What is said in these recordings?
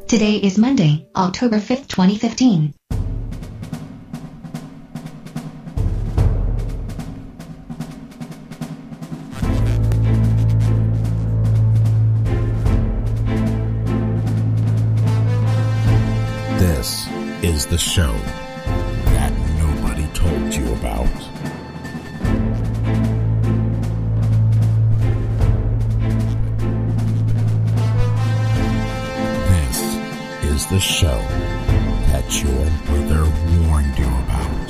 Today is Monday, October 5th, 2015. This is the show that nobody told you about. This is the show that your brother warned you about.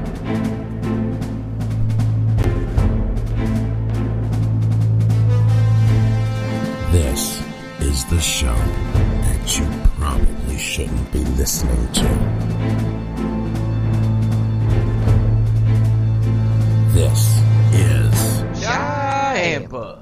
This is the show that you probably shouldn't be listening to. This is Giampa.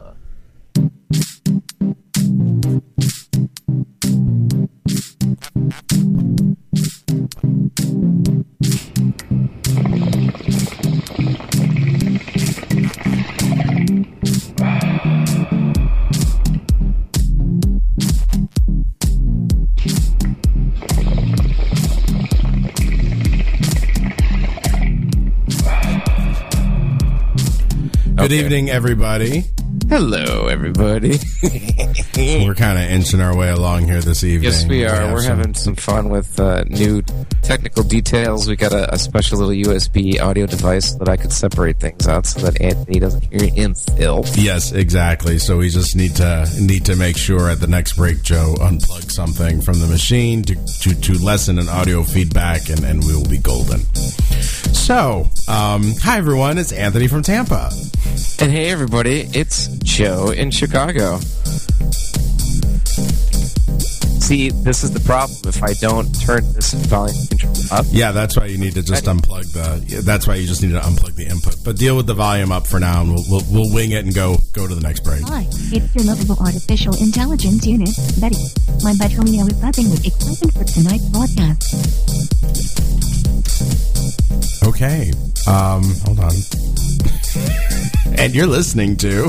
Good evening, everybody. Hello, everybody. We're kind of inching our way along here this evening. Yes, we are. We're having some fun with new technical details. We got a special little USB audio device that I could separate things out so that Anthony doesn't hear himself. Yes, exactly. So we just need to make sure at the next break, Joe, unplug something from the machine to lessen an audio feedback, and we will be golden. So, hi everyone, it's Anthony from Tampa. And hey, everybody, it's Joe in Chicago. See, this is the problem. If I don't turn this volume control up. Yeah, that's why you need to just unplug that's why you just need to unplug the input. But deal with the volume up for now, and we'll wing it and go to the next break. Hi, it's your lovable artificial intelligence unit, Betty. My Betronio is buzzing with excitement for tonight's broadcast. Okay, hold on. And you're listening to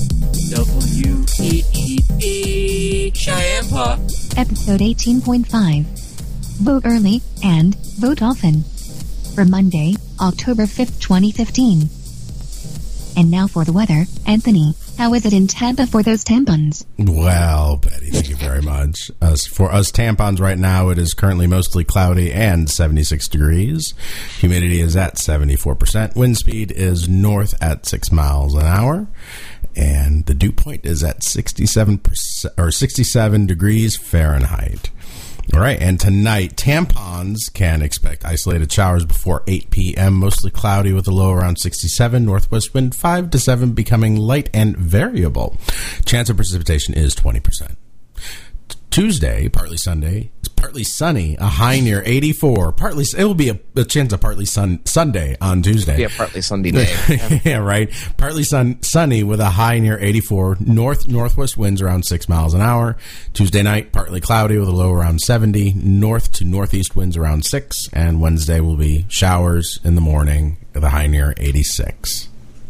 WEEP Giampa. Episode 18.5. Vote early and vote often. For Monday, October 5th, 2015. And now for the weather. Anthony, how is it in Tampa for those tampons? Well, Betty, thank you very much. For us tampons right now, it is currently mostly cloudy and 76 degrees. Humidity is at 74%. Wind speed is north at 6 miles an hour. And the dew point is at 67% or 67 degrees Fahrenheit. All right, and tonight, tampons can expect isolated showers before 8 p.m., mostly cloudy with a low around 67, northwest wind 5 to 7, becoming light and variable. Chance of precipitation is 20%. Tuesday, partly sunny, a high near 84. It will be a chance of partly Sunday on Tuesday. Yeah, partly Sunday day. Yeah, right. Partly sunny with a high near 84. Northwest winds around 6 miles an hour. Tuesday night, partly cloudy with a low around 70. North to northeast winds around 6. And Wednesday will be showers in the morning with a high near 86.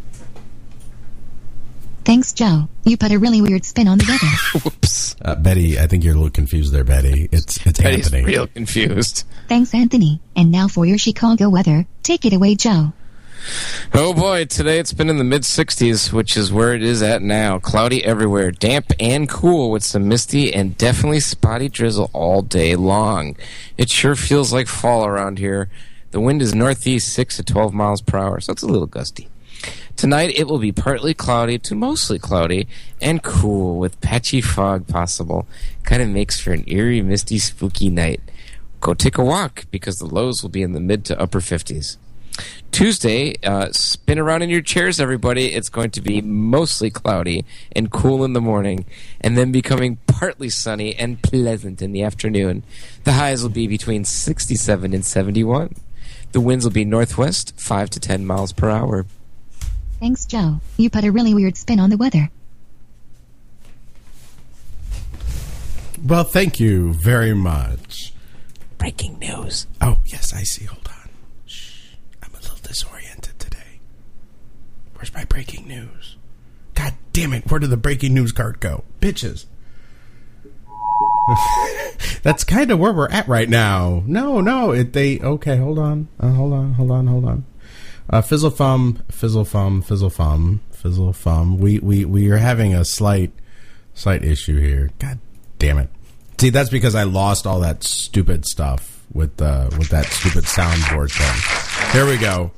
Thanks, Joe. You put a really weird spin on the weather. Whoops. Betty, I think you're a little confused there, Betty. It's Betty's Anthony. real confused. Thanks, Anthony. And now for your Chicago weather. Take it away, Joe. Oh boy, today it's been in the mid-60s, which is where it is at now. Cloudy everywhere, damp and cool with some misty and definitely spotty drizzle all day long. It sure feels like fall around here. The wind is northeast 6 to 12 miles per hour, so it's a little gusty. Tonight it will be partly cloudy to mostly cloudy and cool with patchy fog possible. Kind of makes for an eerie, misty, spooky night. Go take a walk because the lows will be in the mid to upper 50s. Tuesday, spin around in your chairs, everybody. It's going to be mostly cloudy and cool in the morning, and then becoming partly sunny and pleasant in the afternoon. The highs will be between 67 and 71. The winds will be northwest, 5 to 10 miles per hour. Thanks, Joe. You put a really weird spin on the weather. Well, thank you very much. Breaking news. Oh, yes, I see. Hold on. Shh. I'm a little disoriented today. Where's my breaking news? God damn it. Where did the breaking news card go? Bitches. That's kind of where we're at right now. No. Okay, hold on. Fizzle Fum. We are having a slight issue here. God damn it. See, that's because I lost all that stupid stuff with that stupid soundboard thing. Here we go.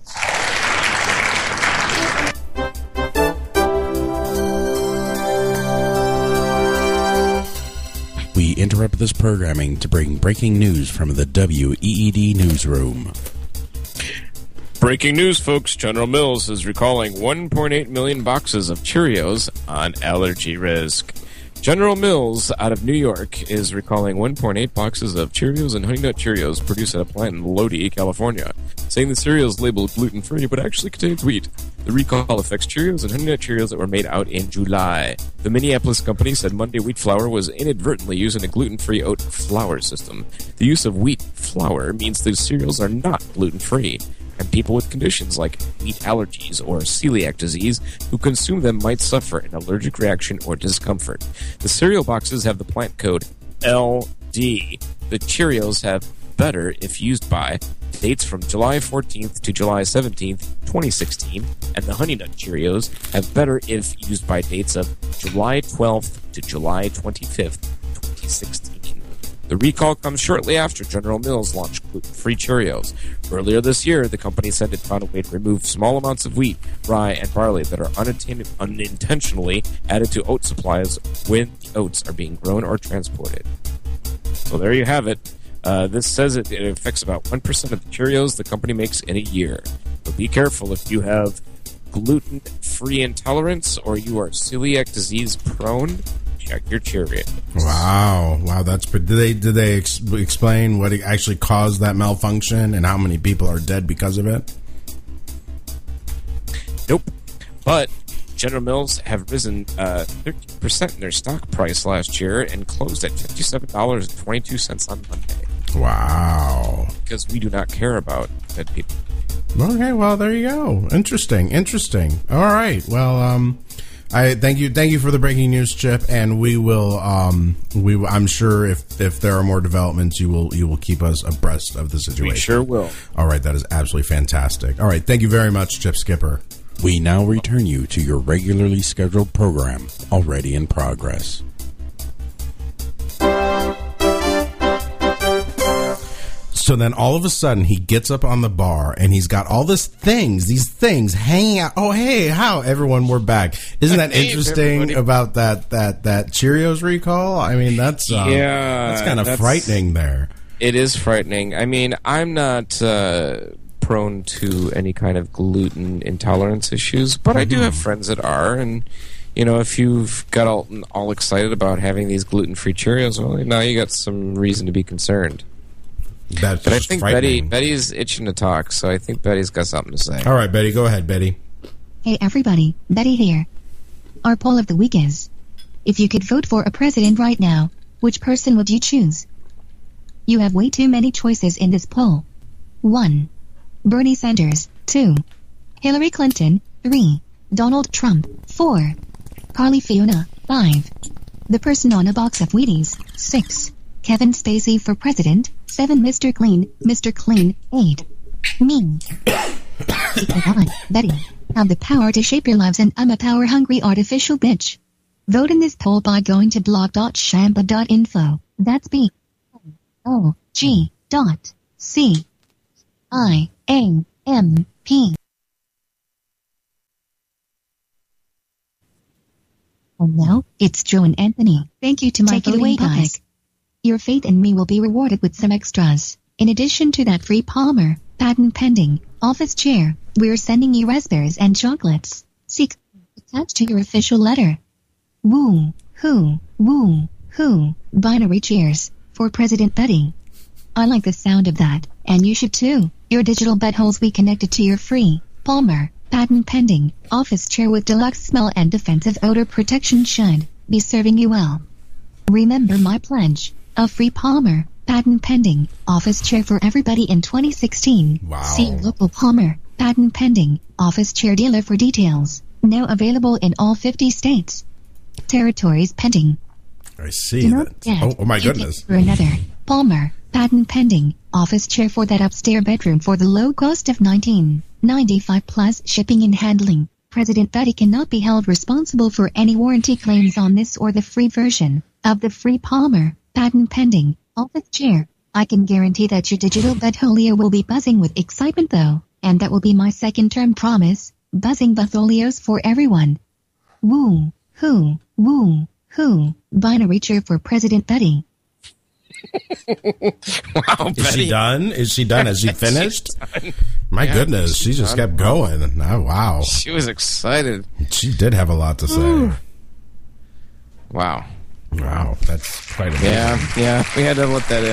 We interrupt this programming to bring breaking news from the WEED newsroom. Breaking news, folks. General Mills is recalling 1.8 million boxes of Cheerios on allergy risk. General Mills out of New York is recalling 1.8 boxes of Cheerios and Honey Nut Cheerios produced at a plant in Lodi, California, saying the cereal is labeled gluten-free but actually contains wheat. The recall affects Cheerios and Honey Nut Cheerios that were made out in July. The Minneapolis company said Monday wheat flour was inadvertently using a gluten-free oat flour system. The use of wheat flour means the cereals are not gluten-free, and people with conditions like wheat allergies or celiac disease who consume them might suffer an allergic reaction or discomfort. The cereal boxes have the plant code LD. The Cheerios have better if used by dates from July 14th to July 17th, 2016, and the Honey Nut Cheerios have better if used by dates of July 12th to July 25th, 2016. The recall comes shortly after General Mills launched gluten-free Cheerios. Earlier this year, the company said it found a way to remove small amounts of wheat, rye, and barley that are unintentionally added to oat supplies when the oats are being grown or transported. So there you have it. This says it affects about 1% of the Cheerios the company makes in a year. So be careful if you have gluten-free intolerance or you are celiac disease prone. Check your Cheerios. Wow, that's pretty. Did they explain what actually caused that malfunction and how many people are dead because of it? Nope. But General Mills have risen 13% in their stock price last year and closed at $57.22 on Monday. Wow. Because we do not care about dead people. Okay, well, there you go. Interesting. All right. Well, I thank you for the breaking news, Chip, and we will. I'm sure if there are more developments, you will keep us abreast of the situation. We sure will. All right, that is absolutely fantastic. All right, thank you very much, Chip Skipper. We now return you to your regularly scheduled program, already in progress. So then all of a sudden he gets up on the bar and he's got all these things hanging out. Oh, hey, how everyone, we're back. Isn't that interesting about that Cheerios recall? I mean, that's kind of frightening there. It is frightening. I mean, I'm not prone to any kind of gluten intolerance issues, but I do have friends that are, and you know, if you've got all excited about having these gluten-free Cheerios, well, now you got some reason to be concerned. But I think Betty's itching to talk, so I think Betty's got something to say. All right, Betty, go ahead, Betty. Hey everybody, Betty here. Our poll of the week is, if you could vote for a president right now, which person would you choose? You have way too many choices in this poll. 1. Bernie Sanders. 2. Hillary Clinton. 3. Donald Trump. 4. Carly Fiona. 5. The person on a box of Wheaties. 6. Kevin Spacey for president. 7. Mr. Clean. 8. Me. Come on, Betty. Have the power to shape your lives, and I'm a power-hungry artificial bitch. Vote in this poll by going to blog.shampa.info. That's BOG.CIAMP. And now, it's Joe and Anthony. Thank you to my voting public. Your faith in me will be rewarded with some extras. In addition to that free Palmer, patent pending, office chair, we're sending you raspberries and chocolates. Seek attached to your official letter. Woo, hoo, binary cheers, for President Betty. I like the sound of that, and you should too. Your digital buttholes we connected to your free Palmer, patent pending, office chair with deluxe smell and defensive odor protection should be serving you well. Remember my pledge. A free Palmer, patent pending, office chair for everybody in 2016. Wow. See your local Palmer, patent pending, office chair dealer for details. Now available in all 50 states. Territories pending. I see Do that. not get Oh my ticket goodness. For another Palmer, patent pending, office chair for that upstairs bedroom for the low cost of $19.95 plus shipping and handling. President Thuddy cannot be held responsible for any warranty claims on this or the free version of the free Palmer, patent pending, office chair. I can guarantee that your digital Betholio will be buzzing with excitement though, and that will be my second term promise, buzzing Betholios for everyone. Woo, hoo, binary chair for President Thuddy. Wow, Is she done? Is she done? Has she finished? My goodness, she just kept going. Oh, wow. She was excited. She did have a lot to say. Wow. Wow, that's quite amazing. Yeah, we had to let that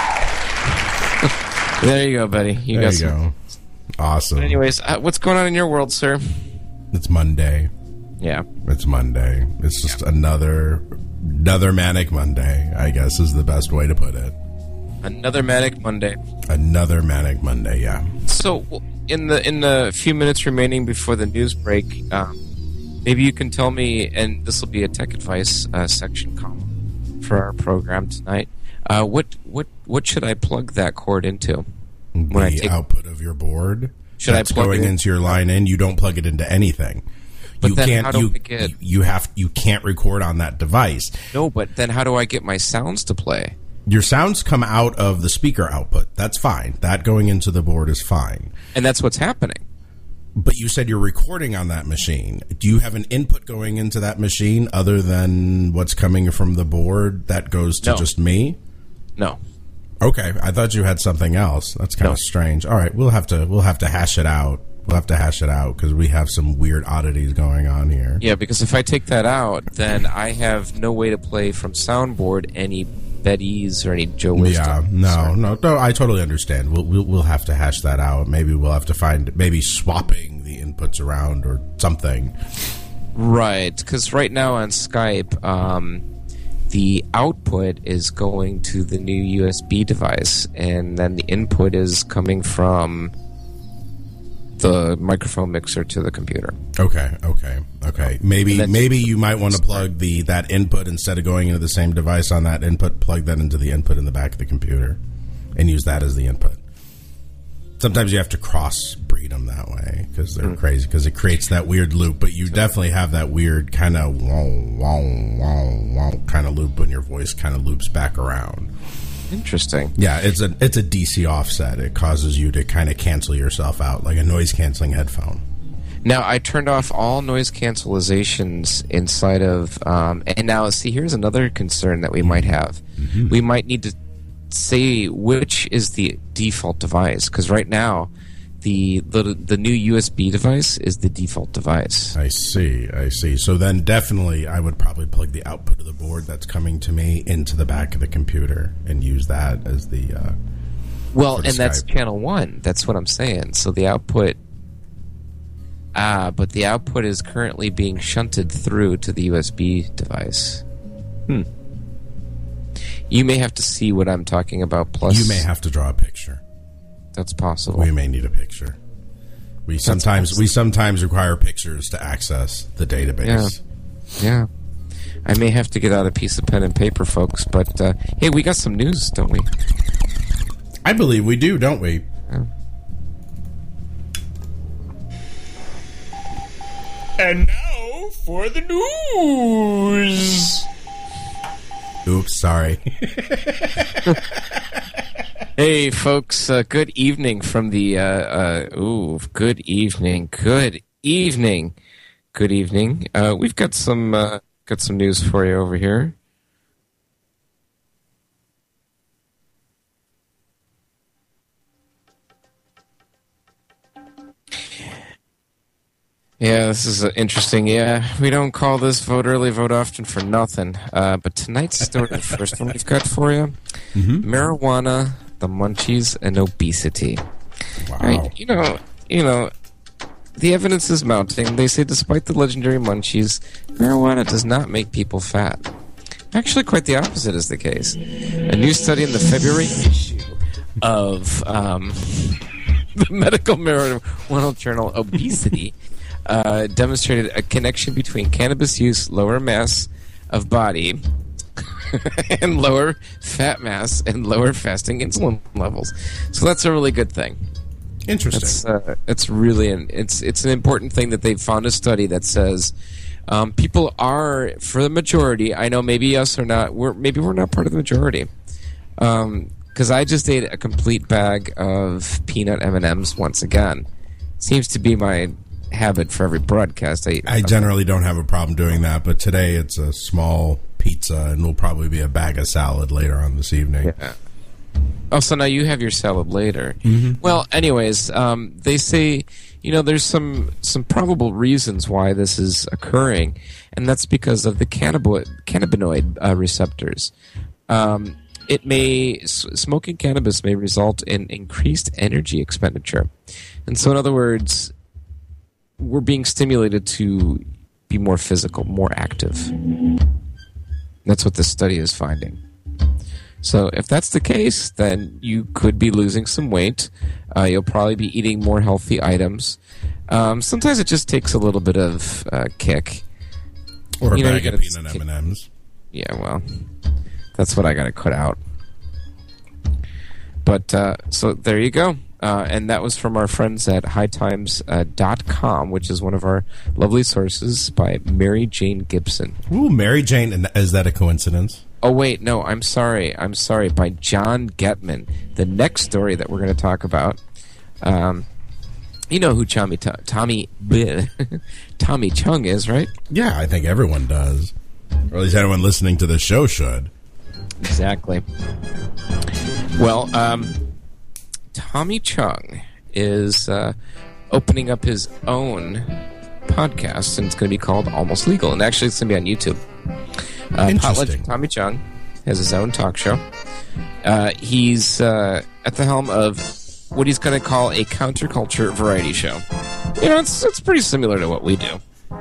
in. There you go, buddy. There you go. Awesome. But anyways, what's going on in your world, sir? It's Monday. Yeah. It's Monday. It's just another manic Monday, I guess is the best way to put it. Another manic Monday. Another manic Monday, yeah. So, in the few minutes remaining before the news break, maybe you can tell me, and this will be a tech advice section column for our program tonight. What should I plug that cord into? When The output of your board. Should that's I plug going it into your line in? You don't plug it into anything. But you then can't. how do I get? You can't record on that device. No, but then how do I get my sounds to play? Your sounds come out of the speaker output. That's fine. That going into the board is fine. And that's what's happening. But you said you're recording on that machine. Do you have an input going into that machine other than what's coming from the board that goes to just me? No. Okay, I thought you had something else. That's kind of strange. All right, we'll have to hash it out. We'll have to hash it out because we have some weird oddities going on here. Yeah, because if I take that out, then I have no way to play from soundboard any Betty's or any Joe Wisdom. Yeah, no. I totally understand. We'll have to hash that out. Maybe we'll have to find swapping the inputs around or something. Right, because right now on Skype, the output is going to the new USB device, and then the input is coming from the microphone mixer to the computer. Okay. Maybe you might want to plug that input instead of going into the same device on that input. Plug that into the input in the back of the computer, and use that as the input. Sometimes you have to cross-breed them that way because they're crazy because it creates that weird loop. But you definitely have that weird kind of kind of loop when your voice kind of loops back around. Interesting. Yeah, it's a DC offset. It causes you to kind of cancel yourself out like a noise-canceling headphone. Now, I turned off all noise cancelizations inside of... and now, see, here's another concern that we might have. Mm-hmm. We might need to say which is the default device, because right now, the new USB device is the default device. I see. So then definitely I would probably plug the output of the board that's coming to me into the back of the computer and use that as the... well, and Skype. That's channel 1. That's what I'm saying. So the output... but the output is currently being shunted through to the USB device. You may have to see what I'm talking about. Plus, you may have to draw a picture. That's possible. We may need a picture. We sometimes require pictures to access the database. Yeah. I may have to get out a piece of pen and paper, folks. But hey, we got some news, don't we? I believe we do, don't we? Yeah. And now for the news. Oops, sorry. Hey, folks, good evening from the, good evening. We've got some news for you over here. Yeah, this is interesting. Yeah, we don't call this vote early, vote often for nothing. But tonight's story, the first one we've got for you, marijuana, the munchies, and obesity. Wow. Right, you know, the evidence is mounting. They say despite the legendary munchies, marijuana does not make people fat. Actually, quite the opposite is the case. A new study in the February issue of the Medical Marijuana Journal Obesity demonstrated a connection between cannabis use, lower mass of body, and lower fat mass and lower fasting insulin levels. So that's a really good thing. Interesting. It's really it's an important thing that they've found a study that says people are, for the majority. I know maybe us or not. We're not part of the majority. Because I just ate a complete bag of peanut M&Ms once again. Seems to be my habit for every broadcast. I generally don't have a problem doing that, but today it's a small pizza and will probably be a bag of salad later on this evening. Yeah. Oh, so now you have your salad later. Mm-hmm. Well, anyways, they say, there's some probable reasons why this is occurring, and that's because of the cannabinoid receptors. Smoking cannabis may result in increased energy expenditure. And so, in other words, we're being stimulated to be more physical, more active. That's what this study is finding. So if that's the case, then you could be losing some weight. You'll probably be eating more healthy items. Sometimes it just takes a little bit of kick. Or a bag of peanut M&Ms. Yeah, well, that's what I got to cut out. But so there you go. And that was from our friends at hightimes.com, which is one of our lovely sources, by Mary Jane Gibson. Ooh, Mary Jane. And is that a coincidence? Oh, wait, no, I'm sorry, by John Getman. The next story that we're going to talk about, you know who Tommy Chung is, right? Yeah, I think everyone does. Or at least anyone listening to the show should. Exactly. Well, Tommy Chung is opening up his own podcast, and it's going to be called Almost Legal. And actually, it's going to be on YouTube. Interesting. Tommy Chung has his own talk show. He's at the helm of what he's going to call a counterculture variety show. It's pretty similar to what we do.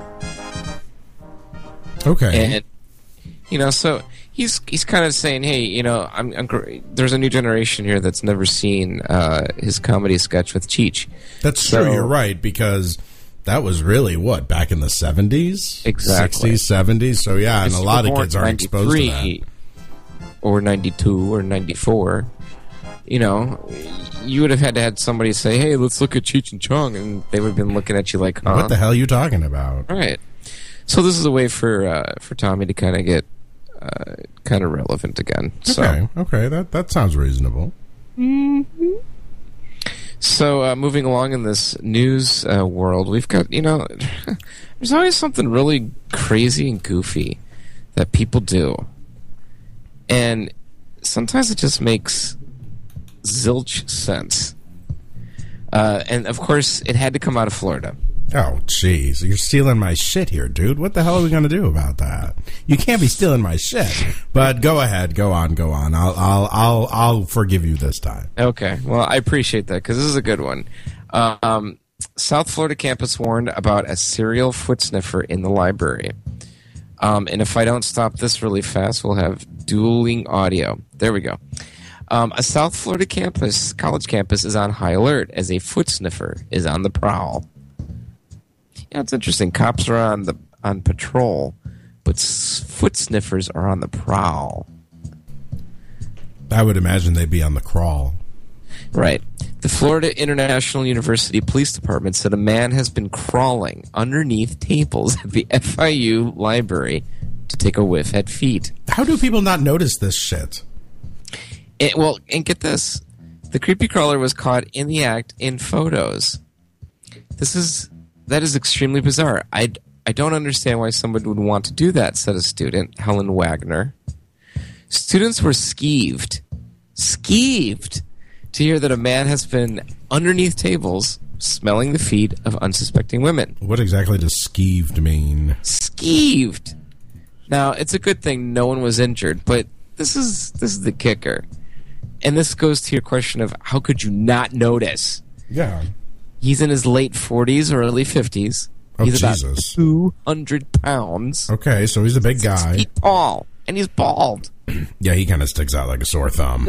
Okay. And so he's kind of saying, hey, there's a new generation here that's never seen his comedy sketch with Cheech. That's true. You're right, because that was really back in the 70s? Exactly. 60s, 70s. So, yeah, and a lot of kids aren't exposed to that. Or 92 or 94. You would have had to have somebody say, hey, let's look at Cheech and Chong, and they would have been looking at you like, huh? What the hell are you talking about? Right. So this is a way for Tommy to kind of get kind of relevant again. Okay, that sounds reasonable. Mm-hmm. So moving along in this news world, we've got, there's always something really crazy and goofy that people do. And sometimes it just makes zilch sense. And, of course, it had to come out of Florida. Oh, jeez. You're stealing my shit here, dude. What the hell are we going to do about that? You can't be stealing my shit. But go ahead. Go on. I'll forgive you this time. Okay. Well, I appreciate that, because this is a good one. South Florida campus warned about a serial foot sniffer in the library. And if I don't stop this really fast, we'll have dueling audio. There we go. A South Florida college campus is on high alert as a foot sniffer is on the prowl. Yeah, it's interesting. Cops are on patrol, but foot sniffers are on the prowl. I would imagine they'd be on the crawl. Right. The Florida International University Police Department said a man has been crawling underneath tables at the FIU library to take a whiff at feet. How do people not notice this shit? And get this. The creepy crawler was caught in the act in photos. That is extremely bizarre. I don't understand why someone would want to do that, said a student, Helen Wagner. Students were skeeved to hear that a man has been underneath tables smelling the feet of unsuspecting women. What exactly does skeeved mean? Skeeved. Now, it's a good thing no one was injured, but this is the kicker. And this goes to your question of how could you not notice? Yeah. He's in his late 40s or early 50s. Oh, he's Jesus. About 200 pounds. Okay, so he's a big guy. 6 feet tall, and he's bald. Yeah, he kind of sticks out like a sore thumb.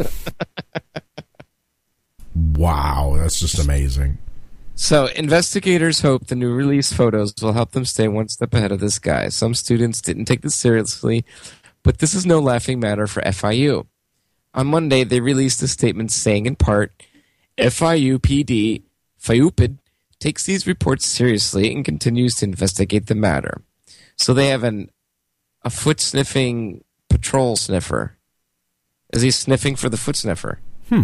Wow, that's just amazing. So, investigators hope the new release photos will help them stay one step ahead of this guy. Some students didn't take this seriously, But this is no laughing matter for FIU. On Monday, they released a statement saying, in part, FIU PD, FIUPID, takes these reports seriously and continues to investigate the matter. So they have a foot-sniffing patrol sniffer. Is he sniffing for the foot sniffer?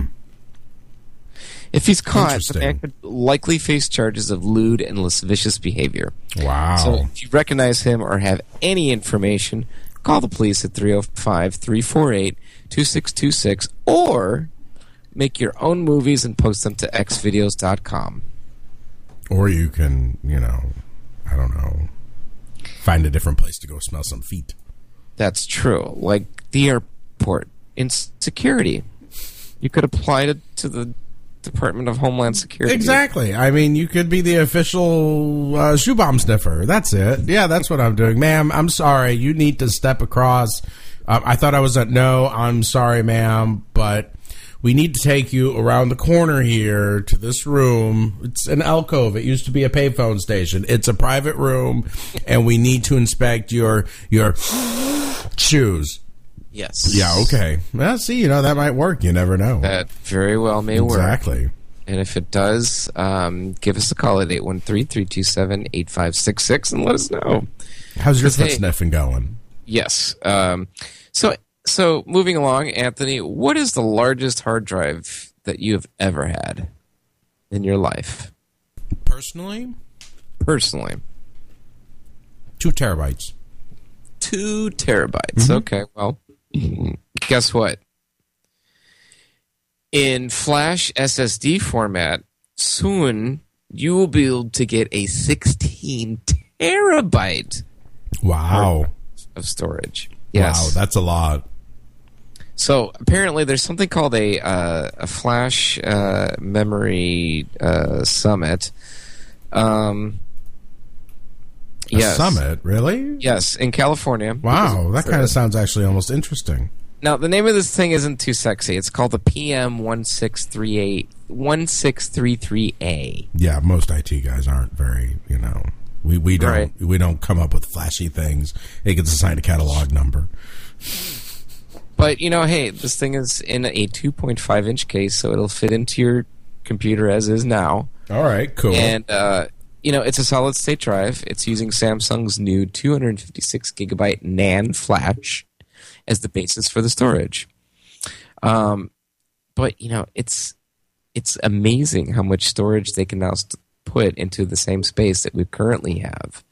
If he's caught, the man could likely face charges of lewd and lascivious behavior. Wow. So if you recognize him or have any information, call the police at 305-348-2626 or make your own movies and post them to xvideos.com. Or you can, I don't know, find a different place to go smell some feet. That's true. Like the airport in security. You could apply to the Department of Homeland Security. Exactly. I mean, you could be the official shoe bomb sniffer. That's it. Yeah, that's what I'm doing. Ma'am, I'm sorry. You need to step across. I thought I was at no. I'm sorry, ma'am, but we need to take you around the corner here to this room. It's an alcove. It used to be a payphone station. It's a private room, and we need to inspect your shoes. Yes. Yeah, okay. Well, see, that might work. You never know. That very well may work. Exactly. And if it does, give us a call at 813-327-8566 and let us know. How's your foot sniffing going? Yes. So moving along, Anthony, what is the largest hard drive that you have ever had in your life? Personally? 2 terabytes. 2 terabytes. Mm-hmm. Okay, well, guess what? In Flash SSD format, soon you will be able to get a 16 terabyte of storage. Yes. Wow, that's a lot. So apparently there's something called a Flash memory summit. Yes. Summit, really? Yes, in California. Wow, that kind of sounds actually almost interesting. Now, the name of this thing isn't too sexy. It's called the PM1633A. Yeah, most IT guys aren't very, we don't come up with flashy things. It gets assigned a catalog number. But, hey, this thing is in a 2.5-inch case, so it'll fit into your computer as is now. All right, cool. And, it's a solid-state drive. It's using Samsung's new 256-gigabyte NAND flash as the basis for the storage. But, it's amazing how much storage they can now put into the same space that we currently have.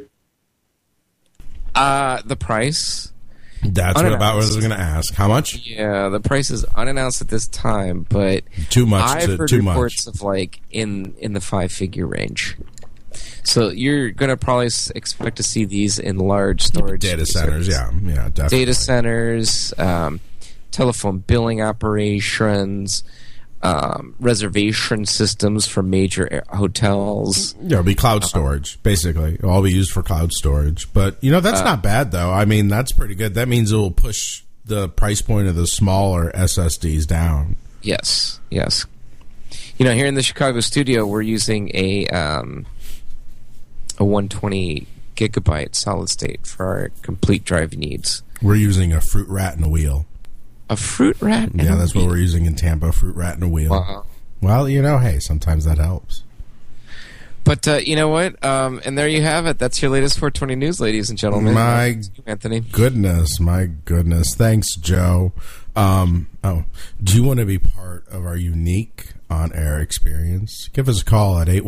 The price... That's what I was going to ask. How much? Yeah, the price is unannounced at this time, but too much. I've heard reports of in the 5-figure range. So you're going to probably expect to see these in large storage data centers. Yeah, definitely. Data centers, telephone billing operations, reservation systems for major hotels. Yeah, it'll be cloud storage, basically. It'll all be used for cloud storage. But, that's not bad, though. I mean, that's pretty good. That means it will push the price point of the smaller SSDs down. Yes. Here in the Chicago studio, we're using a 120 gigabyte solid state for our complete drive needs. We're using a Fruit Rat and a wheel. A Fruit Rat? Yeah, that's what we're using in Tampa, Fruit Rat and a wheel. Wow. Well, hey, sometimes that helps. But you know what? And there you have it. That's your latest 420 news, ladies and gentlemen. Anthony. My goodness. Thanks, Joe. Do you want to be part of our unique on-air experience? Give us a call at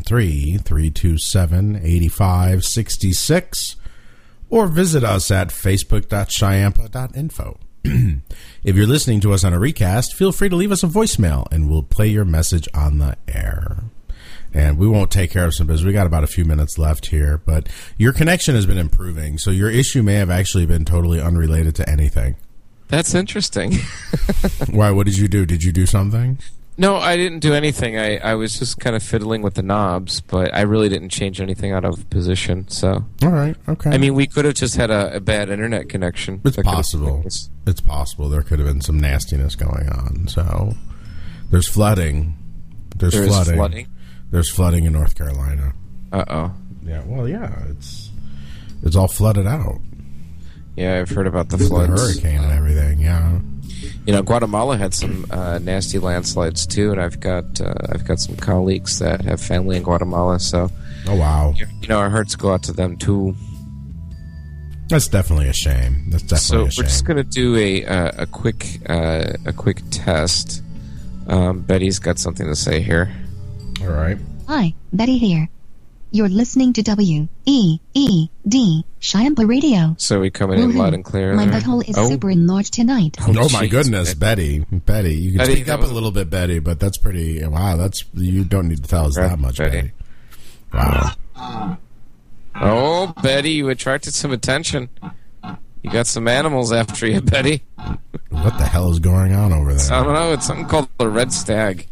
813-327-8566 or visit us at facebook.shyampa.info. If you're listening to us on a recast, feel free to leave us a voicemail and we'll play your message on the air. And we won't take care of some business. We got about a few minutes left here, but your connection has been improving, so your issue may have actually been totally unrelated to anything. That's interesting. Why? What did you do? Did you do something? No, I didn't do anything. I was just kind of fiddling with the knobs, but I really didn't change anything out of position. So, all right, okay. I mean, we could have just had a bad internet connection. It's possible. It's possible there could have been some nastiness going on. So, there's flooding. There's flooding. There's flooding in North Carolina. Uh-oh. Yeah. Well, yeah. It's all flooded out. Yeah, I've heard about the The floods. hurricane and everything, yeah. You know, Guatemala had some nasty landslides too, and I've got some colleagues that have family in Guatemala, so Oh, wow. you know, our hearts go out to them too. That's definitely a shame. That's definitely So a we're shame. just gonna do a quick test. Betty's got something to say here. All right. Hi, Betty here. You're listening to WEED Shiampa Radio. So we coming in Woohoo. loud and clear. My there? butthole is super enlarged tonight. Oh, my jeez, goodness, Betty. Betty, you can Betty, speak that up was- a little bit, Betty, but that's pretty... Wow, that's... You don't need to tell us that much, Betty. Betty. Wow. Oh, Betty, you attracted some attention. You got some animals after you, Betty. What the hell is going on over I there? don't know. It's something called the red stag.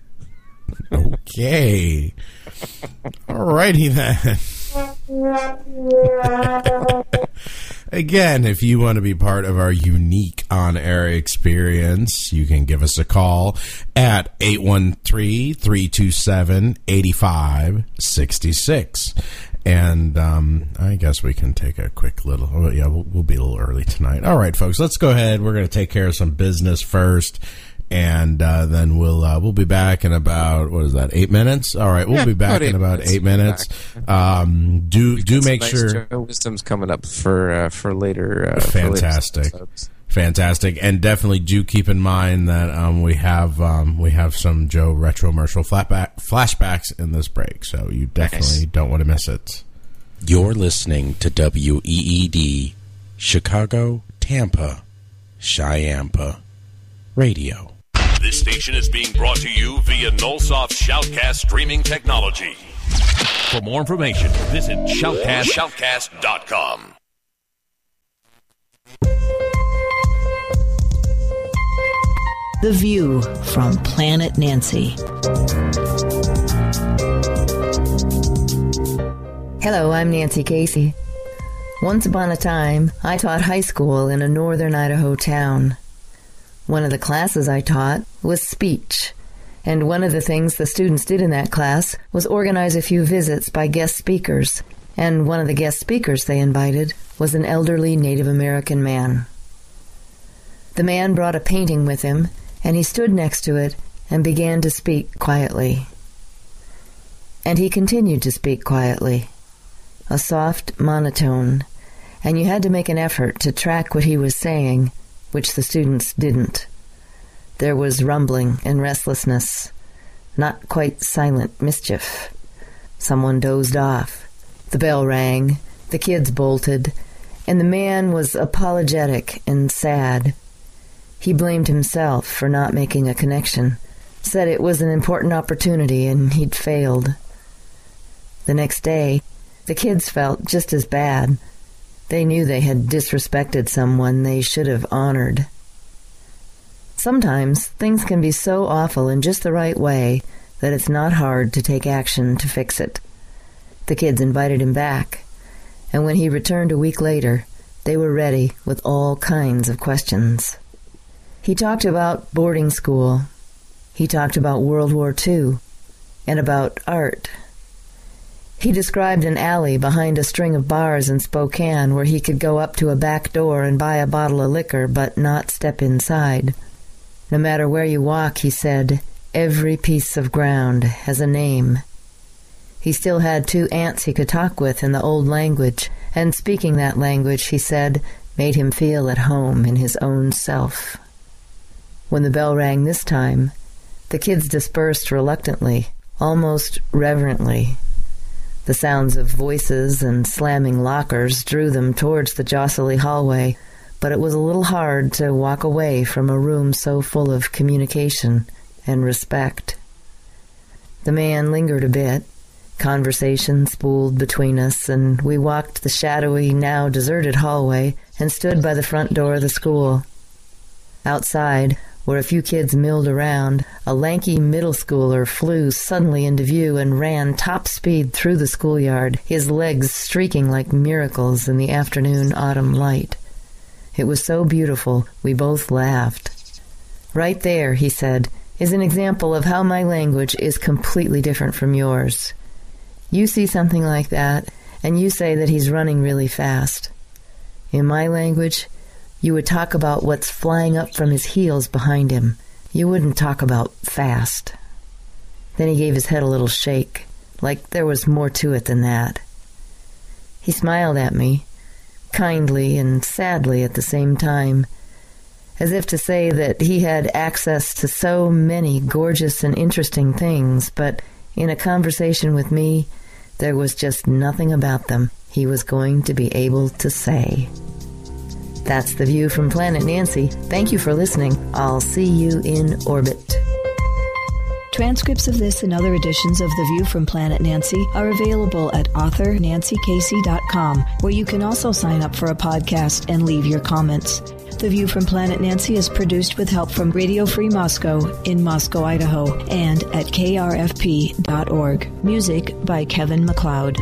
Okay. Alrighty then. Again, if you want to be part of our unique on-air experience, you can give us a call at 813-327-8566. And I guess we can take a quick little... Oh, yeah, we'll be a little early tonight. All right, folks, let's go ahead. We're going to take care of some business first. And then we'll be back in about, what is that, 8 minutes? All right, we'll be back in about 8 minutes. Do make sure. Joe Wisdom's coming up for later. Fantastic. For later episodes. Fantastic, and definitely do keep in mind that we have some Joe Retromercial flashbacks in this break, so you definitely don't want to miss it. You're listening to WEED Chicago, Tampa, Shiampa Radio. This station is being brought to you via Nullsoft Shoutcast streaming technology. For more information, visit shoutcast.com. The View from Planet Nancy. Hello, I'm Nancy Casey. Once upon a time, I taught high school in a northern Idaho town. One of the classes I taught was speech, and one of the things the students did in that class was organize a few visits by guest speakers, and one of the guest speakers they invited was an elderly Native American man. The man brought a painting with him, and he stood next to it and began to speak quietly. And he continued to speak quietly, a soft monotone, and you had to make an effort to track what he was saying, which the students didn't. There was rumbling and restlessness, not quite silent mischief. Someone dozed off. The bell rang, the kids bolted, and the man was apologetic and sad. He blamed himself for not making a connection, said it was an important opportunity and he'd failed. The next day, the kids felt just as bad. They knew they had disrespected someone they should have honored. Sometimes things can be so awful in just the right way that it's not hard to take action to fix it. The kids invited him back, and when he returned a week later, they were ready with all kinds of questions. He talked about boarding school. He talked about World War II and about art. He described an alley behind a string of bars in Spokane where he could go up to a back door and buy a bottle of liquor but not step inside. No matter where you walk, he said, every piece of ground has a name. He still had 2 aunts he could talk with in the old language, and speaking that language, he said, made him feel at home in his own self. When the bell rang this time, the kids dispersed reluctantly, almost reverently. The sounds of voices and slamming lockers drew them towards the jostly hallway, but it was a little hard to walk away from a room so full of communication and respect. The man lingered a bit. Conversation spooled between us, and we walked the shadowy, now deserted hallway and stood by the front door of the school. Outside, where a few kids milled around, a lanky middle schooler flew suddenly into view and ran top speed through the schoolyard, his legs streaking like miracles in the afternoon autumn light. It was so beautiful, we both laughed. Right there, he said, is an example of how my language is completely different from yours. You see something like that, and you say that he's running really fast. In my language, you would talk about what's flying up from his heels behind him. You wouldn't talk about fast. Then he gave his head a little shake, like there was more to it than that. He smiled at me, kindly and sadly at the same time, as if to say that he had access to so many gorgeous and interesting things, but in a conversation with me, there was just nothing about them he was going to be able to say. That's The View from Planet Nancy. Thank you for listening. I'll see you in orbit. Transcripts of this and other editions of The View from Planet Nancy are available at authornancykasey.com, where you can also sign up for a podcast and leave your comments. The View from Planet Nancy is produced with help from Radio Free Moscow in Moscow, Idaho, and at krfp.org. Music by Kevin MacLeod.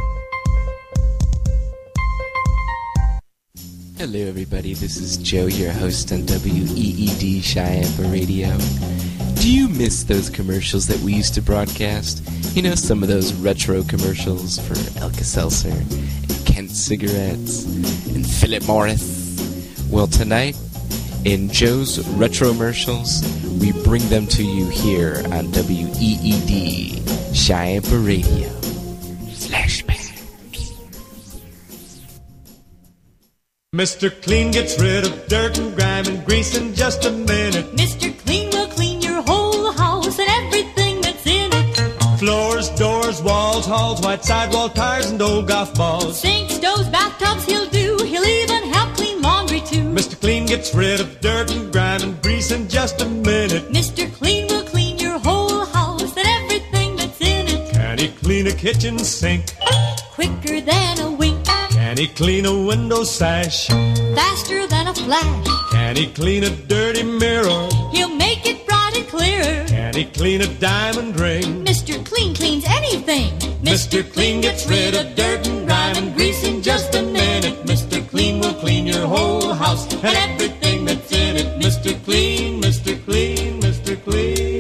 Hello, everybody. This is Joe, your host on WEED Cheyenne Radio. Do you miss those commercials that we used to broadcast? You know, some of those retro commercials for Alka-Seltzer and Kent cigarettes and Philip Morris. Well, tonight, in Joe's Retromercials, we bring them to you here on WEED Cheyenne Radio. Flashback. Mr. Clean gets rid of dirt and grime and grease in just a minute. Mr. Clean will clean your whole house and everything that's in it. Floors, doors, walls, halls, white sidewall tires and old golf balls. Sinks, stoves, bathtubs he'll do. He'll even help clean laundry too. Mr. Clean gets rid of dirt and grime and grease in just a minute. Mr. Clean will clean your whole house and everything that's in it. Can he clean a kitchen sink? Quicker than a wink. Can he clean a window sash? Faster than a flash. Can he clean a dirty mirror? He'll make it bright and clear. Can he clean a diamond ring? Mr. Clean cleans anything. Mr. Clean gets rid of dirt and grime and grease in just a minute. Mr. Clean will clean your whole house and everything that's in it. Mr. Clean, Mr. Clean, Mr. Clean.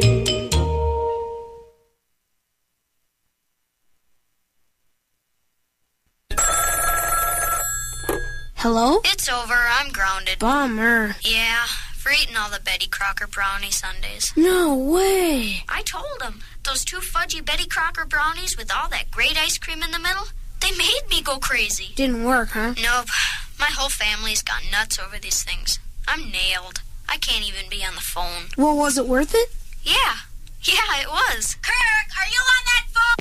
Hello? It's over. I'm grounded. Bummer. Yeah, for eating all the Betty Crocker brownie sundaes. No way. I told him. Those 2 fudgy Betty Crocker brownies with all that great ice cream in the middle, they made me go crazy. Didn't work, huh? Nope. My whole family's gone nuts over these things. I'm nailed. I can't even be on the phone. Well, was it worth it? Yeah, it was. Kirk, are you on that phone?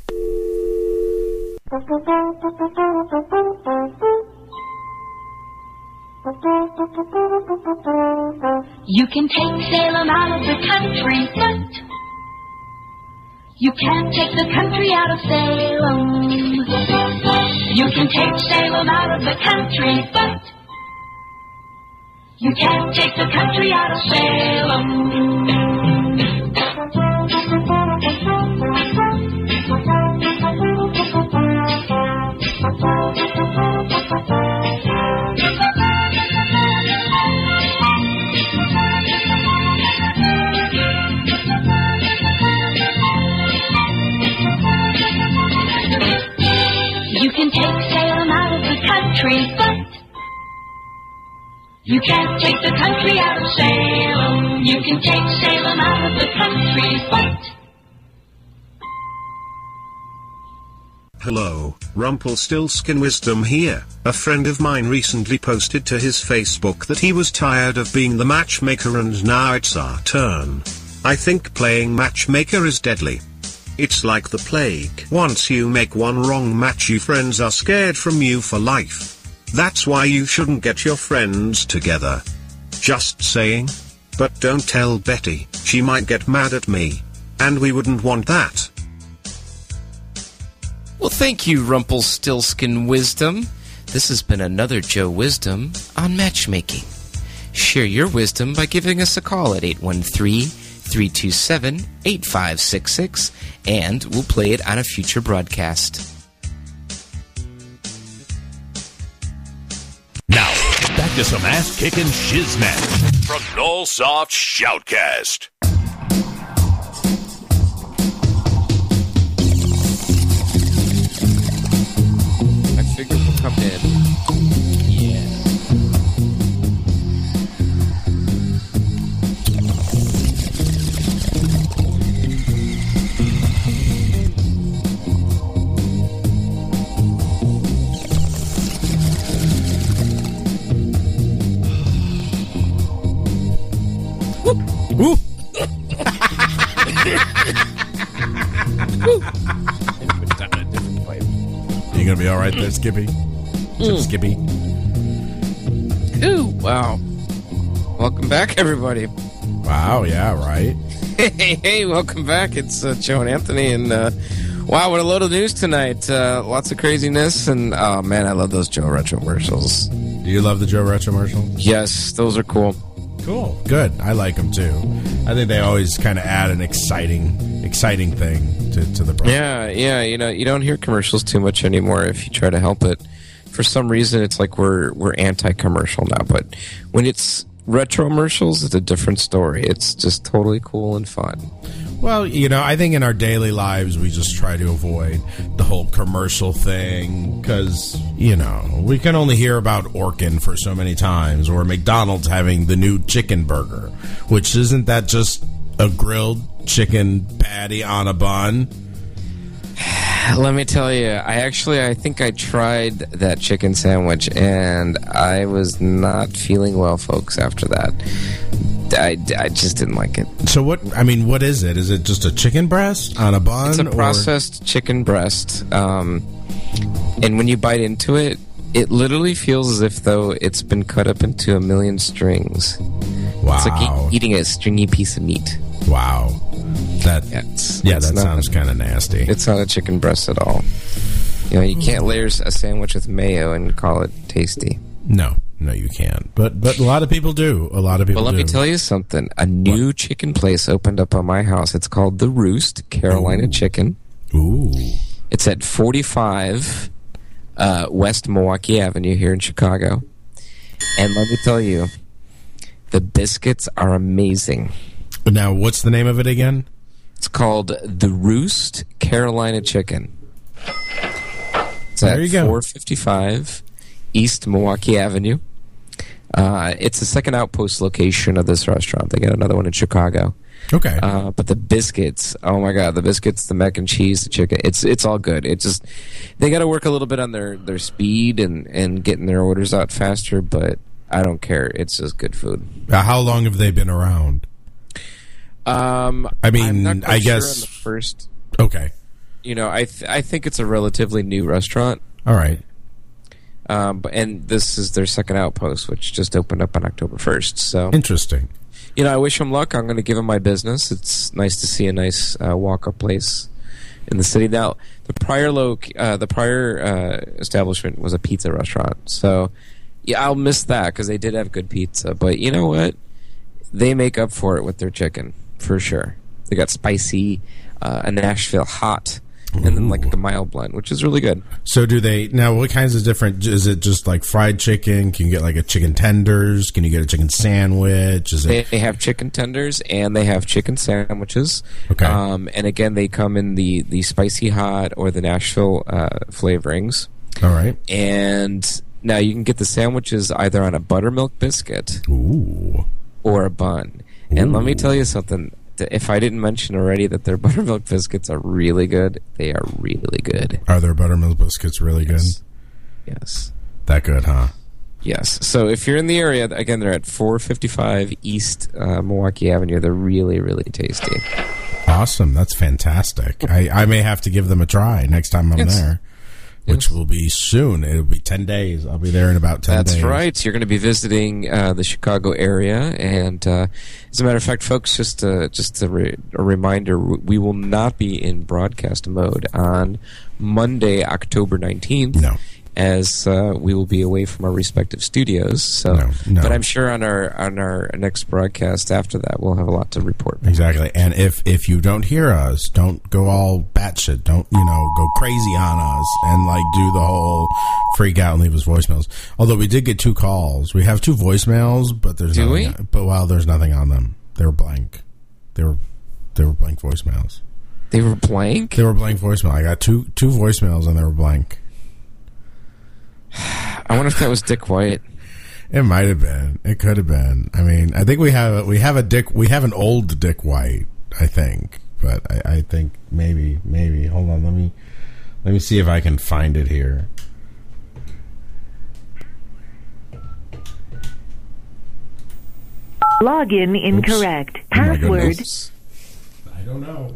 You can take Salem out of the country, but you can't take the country out of Salem. You can take Salem out of the country, but you can't take the country out of Salem. You can take Salem out of the country, but you can't take the country out of Salem. You can take Salem out of the country, but... Hello, Rumpelstiltskin Wisdom here. A friend of mine recently posted to his Facebook that he was tired of being the matchmaker and now it's our turn. I think playing matchmaker is deadly. It's like the plague. Once you make one wrong match, your friends are scared from you for life. That's why you shouldn't get your friends together. Just saying. But don't tell Betty, she might get mad at me. And we wouldn't want that. Well, thank you, Rumpelstiltskin Wisdom. This has been another Joe Wisdom on matchmaking. Share your wisdom by giving us a call at 813-327-8566, and we'll play it on a future broadcast. Now, back to some ass-kicking shiznatch from Nullsoft Shoutcast. I figured we'll come in. Yeah. You gonna be all right there, Skippy? Skippy. Ooh, wow. Welcome back, everybody. Wow, yeah, right. Hey, welcome back. It's Joe and Anthony, and wow, what a load of news tonight. Lots of craziness, and oh man, I love those Joe Retro commercials. Do you love the Joe Retro commercials? Yes, those are cool. Cool. Good. I like them too. I think they always kind of add an exciting thing to the program. Yeah. You know, you don't hear commercials too much anymore if you try to help it. For some reason, it's like we're anti-commercial now. But when it's retro commercials, it's a different story. It's just totally cool and fun. Well, you know, I think in our daily lives, we just try to avoid the whole commercial thing because, you know, we can only hear about Orkin for so many times, or McDonald's having the new chicken burger, which isn't that just a grilled chicken patty on a bun? Let me tell you, I think I tried that chicken sandwich, and I was not feeling well, folks, after that. I just didn't like it. So what is it? Is it just a chicken breast on a bun? It's a processed chicken breast. And when you bite into it, it literally feels as if though it's been cut up into a million strings. Wow. It's like eating a stringy piece of meat. Wow. That sounds kind of nasty. It's not a chicken breast at all. You know, you can't layer a sandwich with mayo and call it tasty. No, you can't. But a lot of people do. Well, let me tell you something. A new chicken place opened up on my house. It's called The Roost, Carolina Chicken. Ooh. It's at 45 West Milwaukee Avenue here in Chicago. And let me tell you, the biscuits are amazing. Now, what's the name of it again? It's called The Roost, Carolina Chicken. It's at 455 East Milwaukee Avenue. It's the second outpost location of this restaurant. They got another one in Chicago. Okay. But the biscuits, oh my God, the biscuits, the mac and cheese, the chicken, it's all good. It's just, they got to work a little bit on their speed and getting their orders out faster, but I don't care. It's just good food. How long have they been around? I'm not quite I guess sure on the first. Okay. You know, I think it's a relatively new restaurant. All right. And this is their second outpost, which just opened up on October 1st. So interesting. You know, I wish them luck. I'm going to give them my business. It's nice to see a nice walk-up place in the city. Now, the prior establishment was a pizza restaurant, so yeah, I'll miss that because they did have good pizza. But you know what? They make up for it with their chicken for sure. They got spicy, a Nashville hot. And then like a mild blend, which is really good. So do they now? What kinds is different? Is it just like fried chicken? Can you get like a chicken tenders? Can you get a chicken sandwich? They have chicken tenders and they have chicken sandwiches. Okay. And again, they come in the spicy hot or the Nashville flavorings. All right. And now you can get the sandwiches either on a buttermilk biscuit, or a bun. Ooh. And let me tell you something. If I didn't mention already that their buttermilk biscuits are really good, they are really good. Are their buttermilk biscuits really good? Yes. That good, huh? Yes. So if you're in the area, again, they're at 455 East Milwaukee Avenue. They're really, really tasty. Awesome. That's fantastic. I may have to give them a try next time I'm there. Which will be soon. It'll be 10 days. I'll be there in about 10 days. That's right. You're going to be visiting the Chicago area. And as a matter of fact, folks, just a reminder, we will not be in broadcast mode on Monday, October 19th. No. As we will be away from our respective studios, so no. But I'm sure on our next broadcast after that, we'll have a lot to report. Exactly, and if you don't hear us, don't go all batshit. Don't go crazy on us and like do the whole freak out and leave us voicemails. Although we did get 2 calls, we have 2 voicemails, but there's nothing. But there's nothing on them. They were blank. They were blank voicemails. They were blank. They were blank voicemail. I got two voicemails and they were blank. I wonder if that was Dick White. It might have been. It could have been. I mean, I think we have an old Dick White, I think. But I think maybe. Hold on, let me see if I can find it here. Login incorrect. Password. I don't know.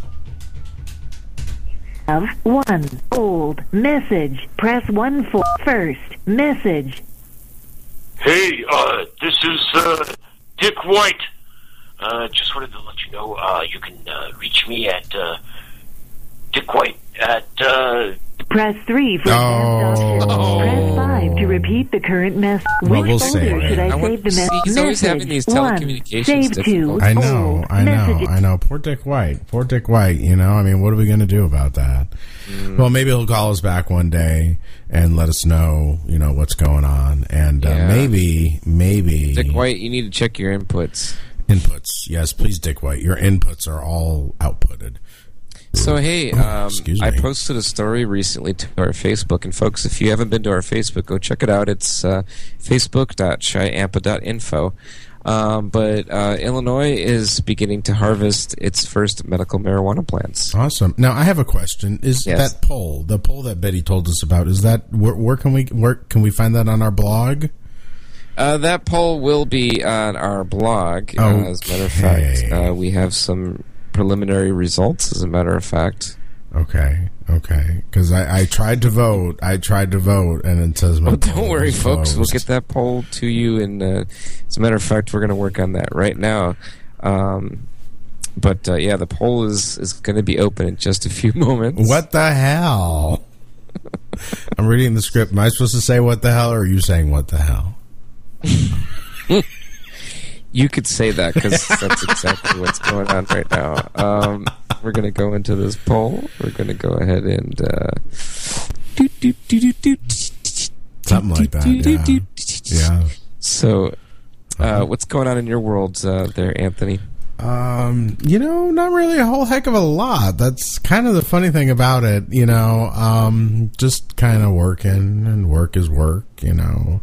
Have one old message. Press 1 for first message. Hey, this is Dick White. Just wanted to let you know you can reach me at Dick White at Press 3 for Press 5 to repeat the current message. Well, Which we'll folder save it. should I I want save the to see- message? he's always having these telecommunications Save to difficulties. I know. Poor Dick White, you know. I mean, what are we going to do about that? Well, maybe he'll call us back one day and let us know, you know, what's going on. And maybe... Dick White, you need to check your inputs. Inputs. Yes, please, Dick White. Your inputs are all outputted. So, hey, excuse me. I posted a story recently to our Facebook, and folks, if you haven't been to our Facebook, go check it out. It's facebook.shyampa.info. But Illinois is beginning to harvest its first medical marijuana plants. Awesome. Now, I have a question. Is that poll, the poll that Betty told us about, is that where can we find that on our blog? That poll will be on our blog. As a matter of fact, we have some preliminary results, as a matter of fact. Okay. Because I tried to vote. And it says my poll don't worry, is folks. closed. We'll get that poll to you. And as a matter of fact, we're going to work on that right now. But the poll is going to be open in just a few moments. What the hell? I'm reading the script. Am I supposed to say what the hell, or are you saying what the hell? You could say that, because that's exactly what's going on right now. We're going to go into this poll. We're going to go ahead and... something like that, yeah. So, what's going on in your world there, Anthony? You know, not really a whole heck of a lot. That's kind of the funny thing about it, you know. Just kind of working, and work is work, you know.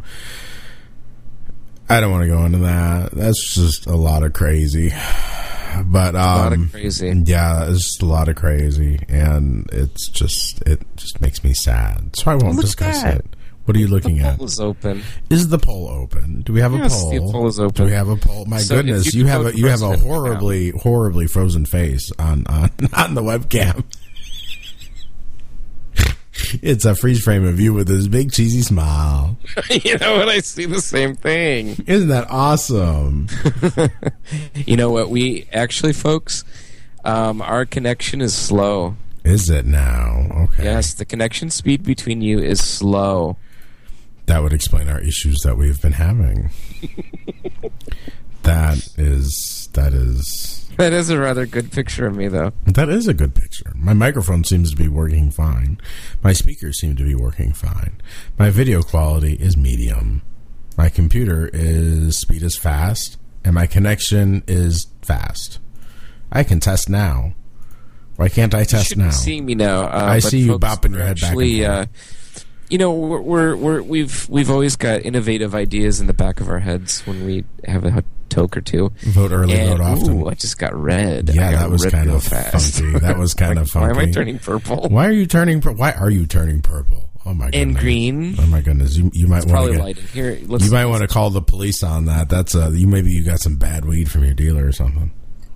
I don't want to go into that. That's just a lot of crazy. But a lot of crazy. Yeah, it's just a lot of crazy, and it just makes me sad. So I won't discuss it. What are you looking at? The poll is open. Is the poll open? Do we have a poll? The poll is open. Do we have a poll? My goodness, you have a horribly frozen face on the webcam. It's a freeze frame of you with this big cheesy smile. You know what? I see the same thing. Isn't that awesome? You know what? We actually, folks, our connection is slow. Is it now? Okay. Yes, the connection speed between you is slow. That would explain our issues that we've been having. That is a rather good picture of me, though. That is a good picture. My microphone seems to be working fine. My speakers seem to be working fine. My video quality is medium. My computer speed is fast, and my connection is fast. I can test now. Why can't I test now? You should be seeing me now. I see you bopping your head back and forth. You know, we've always got innovative ideas in the back of our heads when we have a toke or two. Vote early, vote often. Ooh, I just got red. Yeah, got that was kind of funky. That was kind of funky. Why am I turning purple? Why are you turning purple? Oh my goodness. And green. Oh my goodness. You might want to lighting. Here, you might want to call the police on that. That's maybe you got some bad weed from your dealer or something.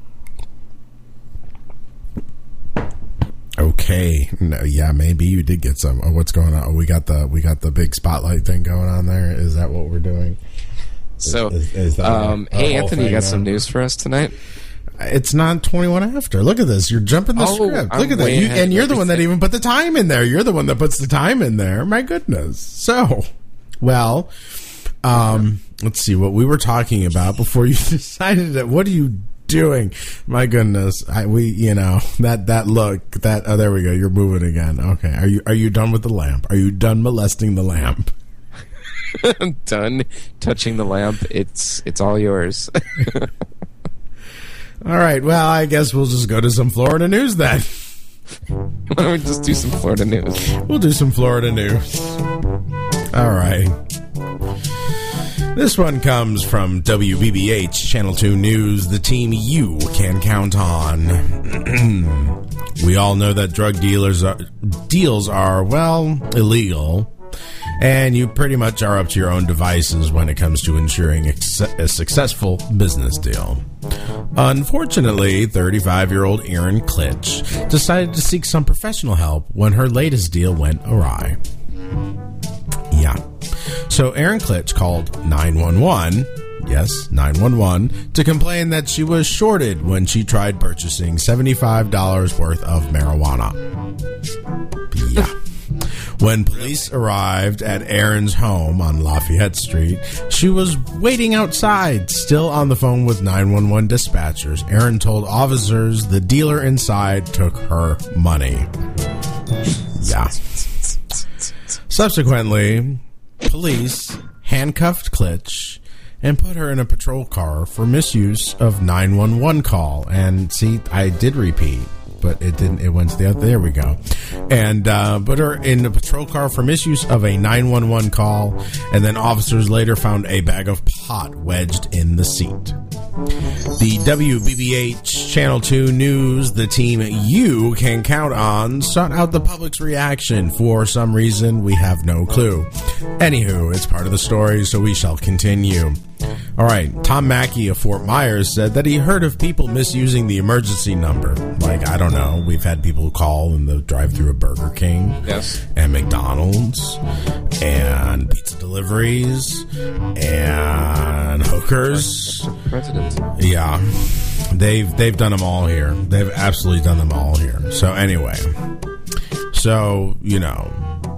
Okay. No, yeah, maybe you did get some. Oh, what's going on? Oh, we got the big spotlight thing going on there. Is that what we're doing? So, is that hey, Anthony, you got some news for us tonight? It's not 21 after. Look at this. You're jumping the script. Look at that. And you're the one that even put the time in there. You're the one that puts the time in there. My goodness. So, well, let's see what we were talking about before you decided that. What are you doing? My goodness. That look. There we go. You're moving again. Okay. Are you done with the lamp? Are you done molesting the lamp? I'm done touching the lamp. It's all yours. All right. Well, I guess we'll just go to some Florida news then. Why don't we just do some Florida news? We'll do some Florida news. All right. This one comes from WBBH Channel 2 News, the team you can count on. We all know that drug deals are illegal. and you pretty much are up to your own devices when it comes to ensuring a successful business deal. Unfortunately, 35-year-old Erin Klitsch decided to seek some professional help when her latest deal went awry. Yeah. So Erin Klitsch called 911, yes, 911, to complain that she was shorted when she tried purchasing $75 worth of marijuana. Yeah. When police arrived at Erin's home on Lafayette Street, she was waiting outside, still on the phone with 911 dispatchers. Erin told officers the dealer inside took her money. Yeah. Subsequently, police handcuffed Klitsch and put her in a patrol car for misuse of 911 call. And see, I did repeat, but it didn't. It went to the other. There we go. And put her in a patrol car for misuse of a 911 call. And then officers later found a bag of pot wedged in the seat. The WBBH Channel 2 News, the team you can count on, sought out the public's reaction. For some reason, we have no clue. Anywho, it's part of the story, so we shall continue. All right, Tom Mackey of Fort Myers said that he heard of people misusing the emergency number. Like, I don't know, we've had people call in the drive-thru of Burger King, yes, and McDonald's, and pizza deliveries, and hookers. President. Yeah, they've done them all here. They've absolutely done them all here. So anyway, you know,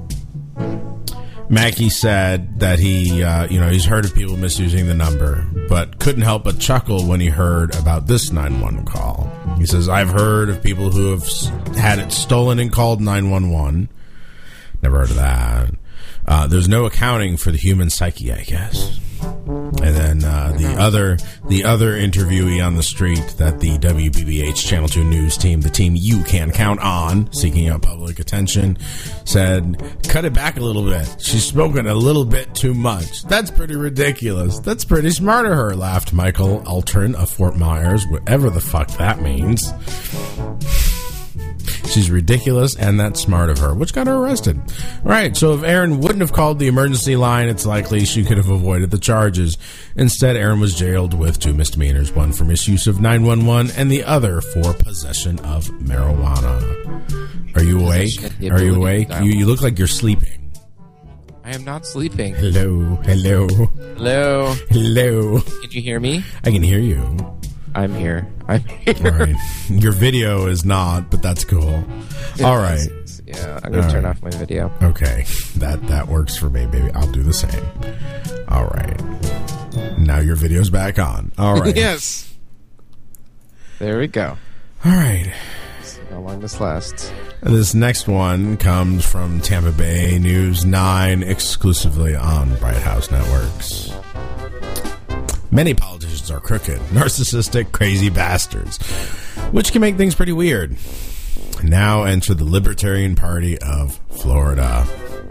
Mackey said that he's heard of people misusing the number, but couldn't help but chuckle when he heard about this 911 call. He says, I've heard of people who have had it stolen and called 911. Never heard of that. There's no accounting for the human psyche, I guess. And then the other interviewee on the street that the WBBH Channel 2 News team, the team you can count on, seeking out public attention, said, cut it back a little bit. She's spoken a little bit too much. That's pretty ridiculous. That's pretty smart of her, laughed Michael Altrin of Fort Myers, whatever the fuck that means. She's ridiculous, and that's smart of her, which got her arrested. Right, so if Erin wouldn't have called the emergency line, it's likely she could have avoided the charges. Instead, Erin was jailed with 2 misdemeanors, one for misuse of 911 and the other for possession of marijuana. Are you awake? Are you awake? You look like you're sleeping. I am not sleeping. Hello. Hello. Can you hear me? I can hear you. I'm here. All right. Your video is not, but that's cool. All right. Yeah, I'm going to turn off my video. Okay. That works for me, baby. I'll do the same. All right. Now your video's back on. All right. Yes. There we go. All right. Let's see how long this lasts. This next one comes from Tampa Bay News 9, exclusively on Bright House Networks. Many politicians are crooked, narcissistic, crazy bastards, which can make things pretty weird. Now enter the Libertarian Party of Florida.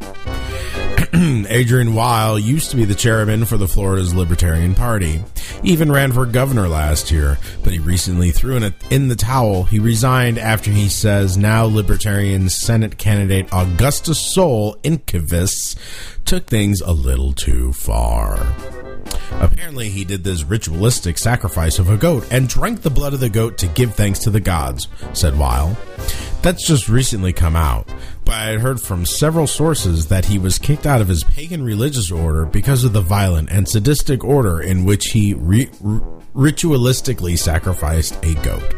Adrian Weil used to be the chairman for the Florida's Libertarian Party. He even ran for governor last year, but he recently threw in the towel. He resigned after he says now Libertarian Senate candidate Augustus Sol Inkivis took things a little too far. Apparently, he did this ritualistic sacrifice of a goat and drank the blood of the goat to give thanks to the gods, said Weil. That's just recently come out, but I had heard from several sources that he was kicked out of his pagan religious order because of the violent and sadistic order in which he ritualistically sacrificed a goat.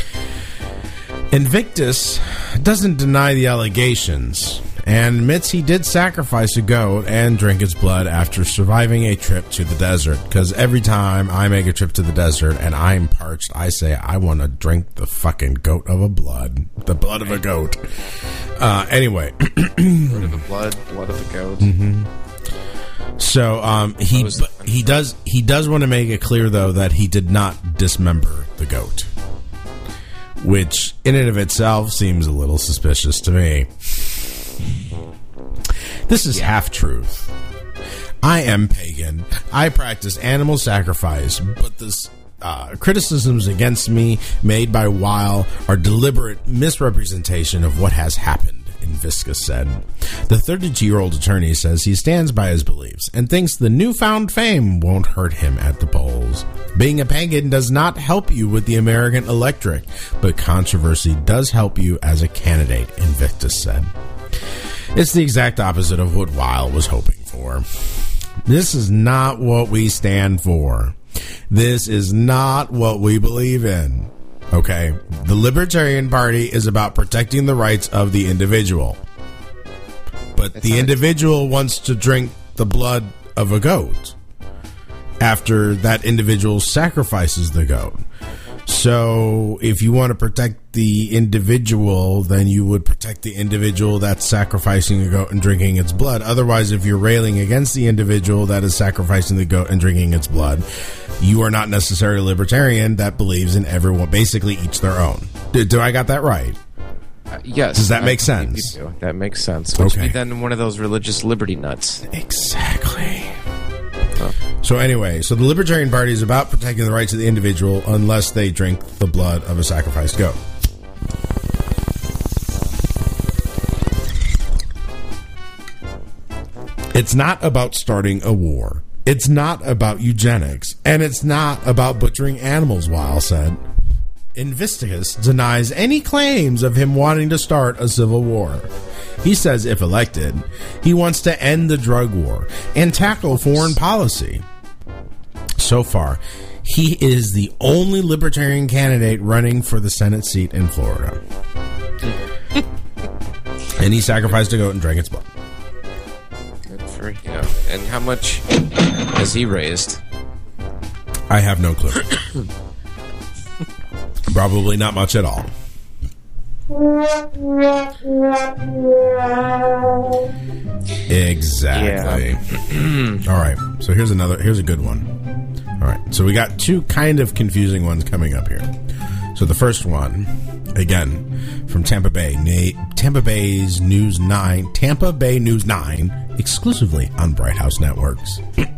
Invictus doesn't deny the allegations and admits he did sacrifice a goat and drink its blood after surviving a trip to the desert. Because every time I make a trip to the desert and I'm parched, I say I want to drink the fucking goat of a blood. The blood of a goat. Anyway. Blood of the blood of the goat. Mm-hmm. So he does want to make it clear, though, that he did not dismember the goat. Which, in and of itself, seems a little suspicious to me. This is half-truth. I am pagan. I practice animal sacrifice, but this criticisms against me made by Weil are deliberate misrepresentation of what has happened. Invictus said. The 32-year-old attorney says he stands by his beliefs and thinks the newfound fame won't hurt him at the polls. Being a pagan does not help you with the American electorate, but controversy does help you as a candidate, Invictus said. It's the exact opposite of what Weil was hoping for. This is not what we stand for. This is not what we believe in. Okay? The Libertarian Party is about protecting the rights of the individual. But the individual wants to drink the blood of a goat after that individual sacrifices the goat. So if you want to protect the individual, then you would protect the individual that's sacrificing the goat and drinking its blood. Otherwise, if you're railing against the individual that is sacrificing the goat and drinking its blood, you are not necessarily a libertarian that believes in everyone, basically each their own. Do I got that right? Yes. Does that make sense? That makes sense. Which would be then one of those religious liberty nuts. Exactly. So anyway, so the Libertarian Party is about protecting the rights of the individual unless they drink the blood of a sacrificed goat. It's not about starting a war. It's not about eugenics. And it's not about butchering animals, Weil said. Invictus denies any claims of him wanting to start a civil war. He says if elected, he wants to end the drug war and tackle foreign policy. So far, he is the only libertarian candidate running for the Senate seat in Florida. And he sacrificed a goat and drank its blood. Good for him. And how much has he raised? I have no clue. Probably not much at all. Exactly. Yeah. All right. So here's a good one. All right. So we got two kind of confusing ones coming up here. So the first one, again, from Tampa Bay. Tampa Bay News 9, exclusively on Bright House Networks.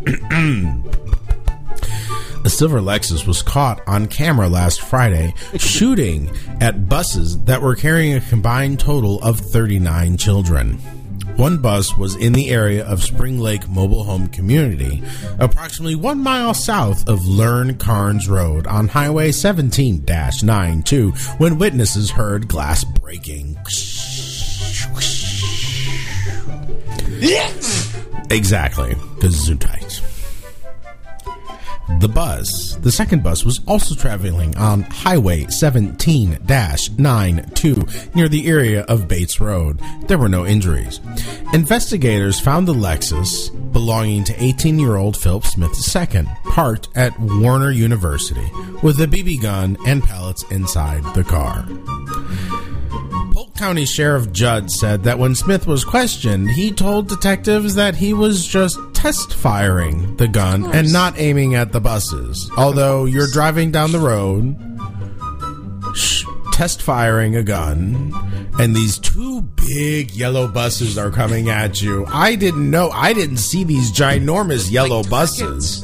A silver Lexus was caught on camera last Friday shooting at buses that were carrying a combined total of 39 children. One bus was in the area of Spring Lake Mobile Home Community, approximately 1 mile south of Lern Carnes Road on Highway 17-92, when witnesses heard glass breaking. Exactly. Gesundheit. The second bus was also traveling on Highway 17-92 near the area of Bates Road. There were no injuries. Investigators found the Lexus belonging to 18-year-old Philip Smith II, parked at Warner University, with a BB gun and pellets inside the car. Polk County Sheriff Judd said that when Smith was questioned, he told detectives that he was just test firing the gun and not aiming at the buses. Although you're driving down the road, test firing a gun, and these two big yellow buses are coming at you. I didn't see these ginormous yellow buses.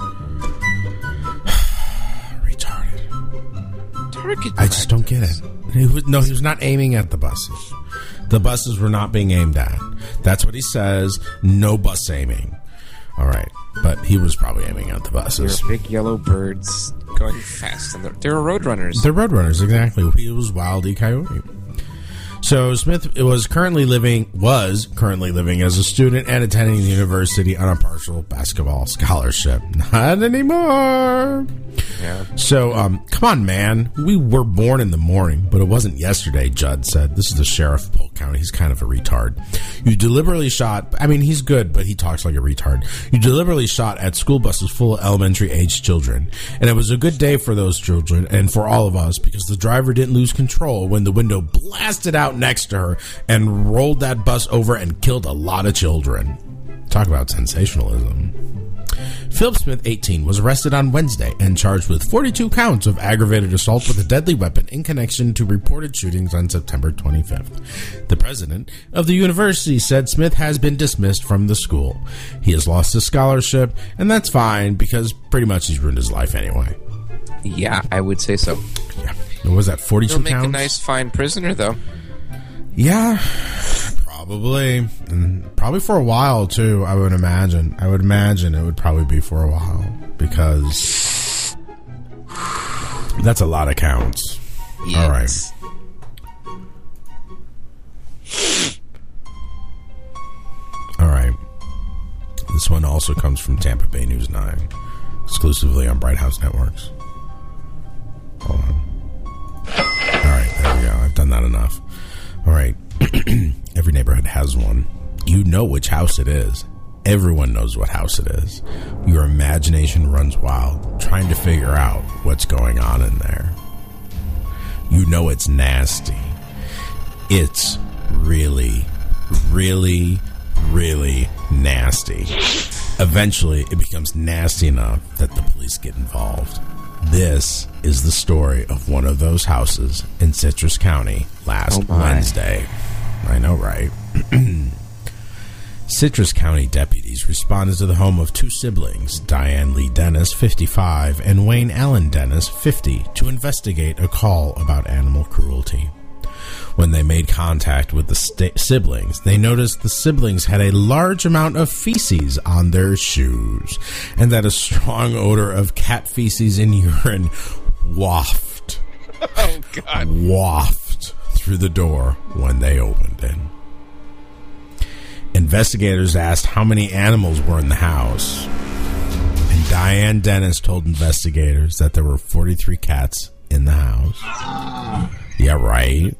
Retarded. I just don't get it. He was not aiming at the buses. The buses were not being aimed at. That's what he says. No bus aiming. All right. But he was probably aiming at the buses. They're big yellow birds going fast. And they're roadrunners. They're roadrunners, exactly. He was Wile E. Coyote. So Smith was currently living as a student and attending the university on a partial basketball scholarship. Not anymore. Yeah. So, come on, man. We were born in the morning, but it wasn't yesterday, Judd said. This is the sheriff of Polk County. He's kind of a retard. You deliberately shot... I mean, he's good, but he talks like a retard. You deliberately shot at school buses full of elementary-aged children. And it was a good day for those children and for all of us because the driver didn't lose control when the window blasted out next to her and rolled that bus over and killed a lot of children. Talk about sensationalism. Philip Smith, 18, was arrested on Wednesday and charged with 42 counts of aggravated assault with a deadly weapon in connection to reported shootings on September 25th. The president of the university said Smith has been dismissed from the school. He has lost his scholarship, and that's fine because pretty much he's ruined his life anyway. Yeah, I would say so. Yeah. What was that, 42 He'll make counts? a nice, fine prisoner, though. Yeah, Probably. And probably for a while, too, I would imagine. I would imagine it would probably be for a while. Because that's a lot of counts. Yes. All right. All right. This one also comes from Tampa Bay News 9, exclusively on Bright House Networks. Hold on. All right, there we go. I've done that enough. All right. Every neighborhood has one. You know which house it is. Everyone knows what house it is. Your imagination runs wild, trying to figure out what's going on in there. You know it's nasty. It's really, really, really nasty. Eventually, it becomes nasty enough that the police get involved. This is the story of one of those houses in Citrus County last Wednesday. I know, right? Citrus County deputies responded to the home of two siblings, Diane Lee Dennis, 55, and Wayne Allen Dennis, 50, to investigate a call about animal cruelty. When they made contact with the siblings, they noticed the siblings had a large amount of feces on their shoes, and that a strong odor of cat feces and urine wafted through the door when they opened it. Investigators asked how many animals were in the house, and Diane Dennis told investigators that there were 43 cats in the house. Yeah, right.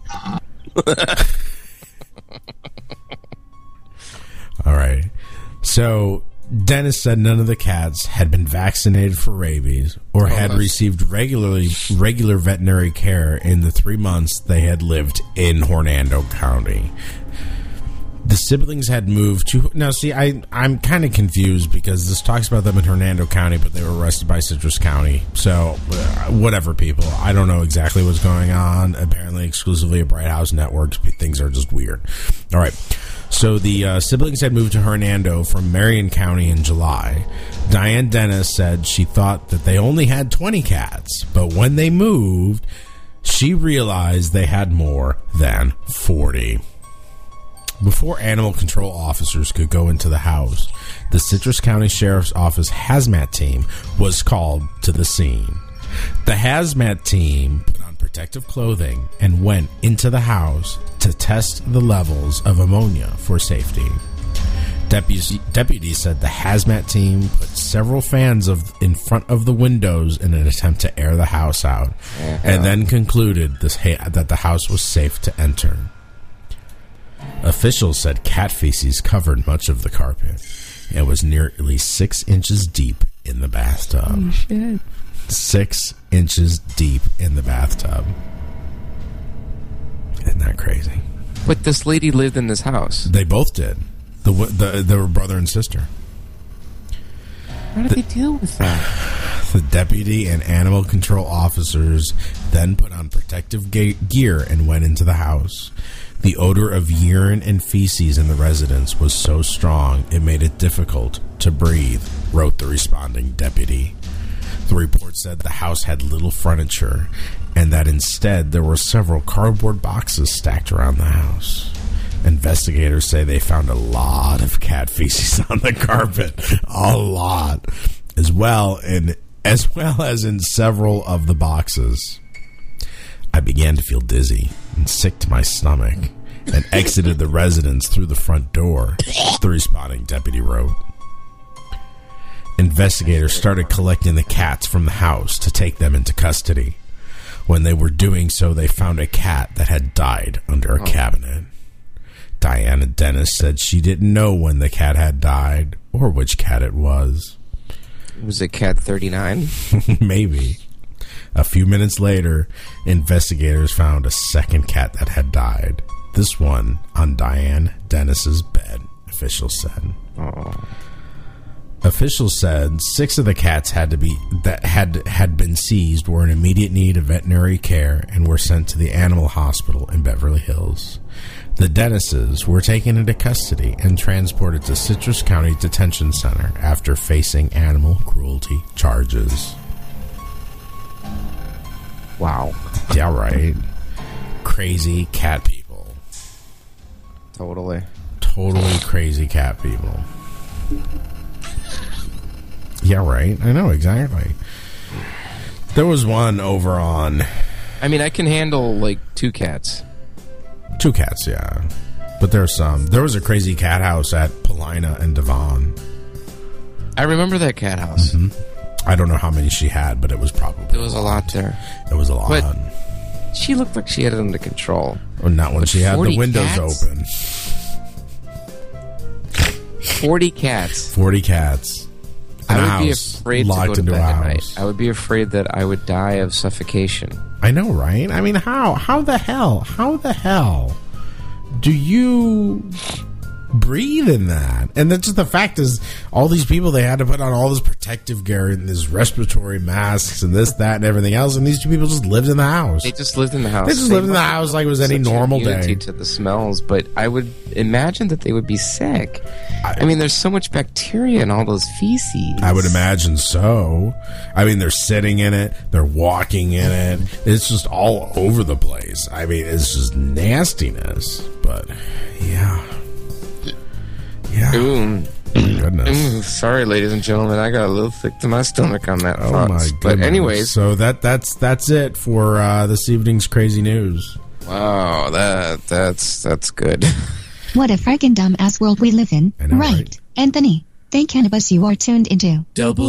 All right. So Dennis said none of the cats had been vaccinated for rabies or had received regular veterinary care in the 3 months they had lived in Hernando County. The siblings had moved to... Now, see, I'm kind of confused because this talks about them in Hernando County, but they were arrested by Citrus County. So, whatever, people. I don't know exactly what's going on. Apparently, exclusively at Bright House Networks, things are just weird. All right. So, the siblings had moved to Hernando from Marion County in July. Diane Dennis said she thought that they only had 20 cats, but when they moved, she realized they had more than 40. Before animal control officers could go into the house, the Citrus County Sheriff's Office hazmat team was called to the scene. The hazmat team put on protective clothing and went into the house to test the levels of ammonia for safety. Deputies said the hazmat team put several fans in front of the windows in an attempt to air the house out, and then concluded that the house was safe to enter. Officials said cat feces covered much of the carpet and was nearly 6 inches deep in the bathtub. Oh, shit. 6 inches deep in the bathtub. Isn't that crazy? But this lady lived in this house. They both did. They were brother and sister. How did they deal with that? The deputy and animal control officers then put on protective gear and went into the house. The odor of urine and feces in the residence was so strong it made it difficult to breathe, wrote the responding deputy. The report said the house had little furniture and that instead there were several cardboard boxes stacked around the house. Investigators say they found a lot of cat feces on the carpet. A lot. As well as in several of the boxes. I began to feel dizzy and sick to my stomach and exited the residence through the front door, the responding deputy wrote. Investigators started collecting the cats from the house to take them into custody. When they were doing so, they found a cat that had died under a cabinet. Diana Dennis said she didn't know when the cat had died or which cat it was. Was it cat 39? Maybe. A few minutes later, investigators found a second cat that had died. This one on Diane Dennis's bed, officials said. Oh. Officials said 6 of the cats had been seized were in immediate need of veterinary care and were sent to the animal hospital in Beverly Hills. The Dennises were taken into custody and transported to Citrus County Detention Center after facing animal cruelty charges. Wow. Yeah, right. Crazy cat people. Totally crazy cat people. Yeah, right. I know, exactly. There was one over on... I mean, I can handle, like, 2 cats. 2 cats, yeah. But there's some. There was a crazy cat house at Paulina and Devon. I remember that cat house. I don't know how many she had, but it was probably... There was a lot there. It was a lot. But she looked like she had it under control. Well, not when she had the windows cats? open. 40 cats. 40 cats. I would be afraid to go to bed at night. I would be afraid that I would die of suffocation. I know, right? I mean, how the hell do you breathe in that? And that's just the fact is, all these people, they had to put on all this protective gear and these respiratory masks and this, that, and everything else. And these 2 people just lived in the house. They just lived in the house. They just lived in the house like it was any normal day. To the smells, but I would imagine that they would be sick. I mean, there's so much bacteria in all those feces. I would imagine so. I mean, they're sitting in it. They're walking in it. It's just all over the place. I mean, it's just nastiness. But, yeah. Yeah. Ooh. Oh my goodness. Sorry, ladies and gentlemen. I got a little thick to my stomach on that. Oh, my goodness. But anyways. So that's it for this evening's crazy news. Wow, that's good. What a frickin' dumbass world we live in. Right, Anthony. Thank cannabis you are tuned into.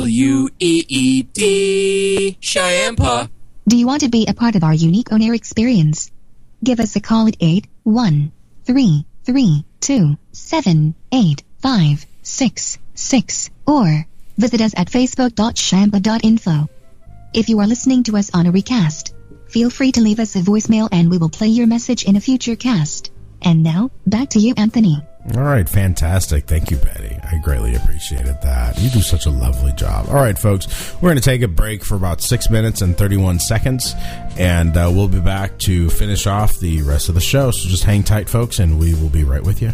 WEED Cheyenne. Do you want to be a part of our unique on-air experience? Give us a call at 813-327-8566 or visit us at facebook.shampa.info. If you are listening to us on a recast, feel free to leave us a voicemail and we will play your message in a future cast. And now, back to you, Anthony. All right, fantastic. Thank you, Betty. I greatly appreciated that. You do such a lovely job. All right, folks, we're going to take a break for about 6 minutes and 31 seconds, and we'll be back to finish off the rest of the show. So just hang tight, folks, and we will be right with you.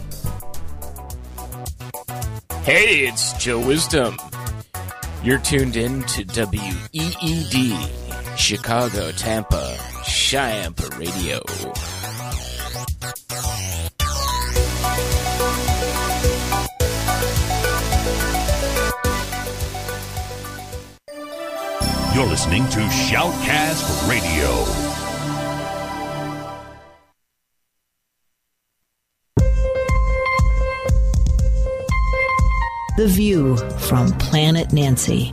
Hey, it's Joe Wisdom. You're tuned in to WEED, Chicago, Tampa, Cheyenne Radio. You're listening to Shoutcast Radio. The View from Planet Nancy.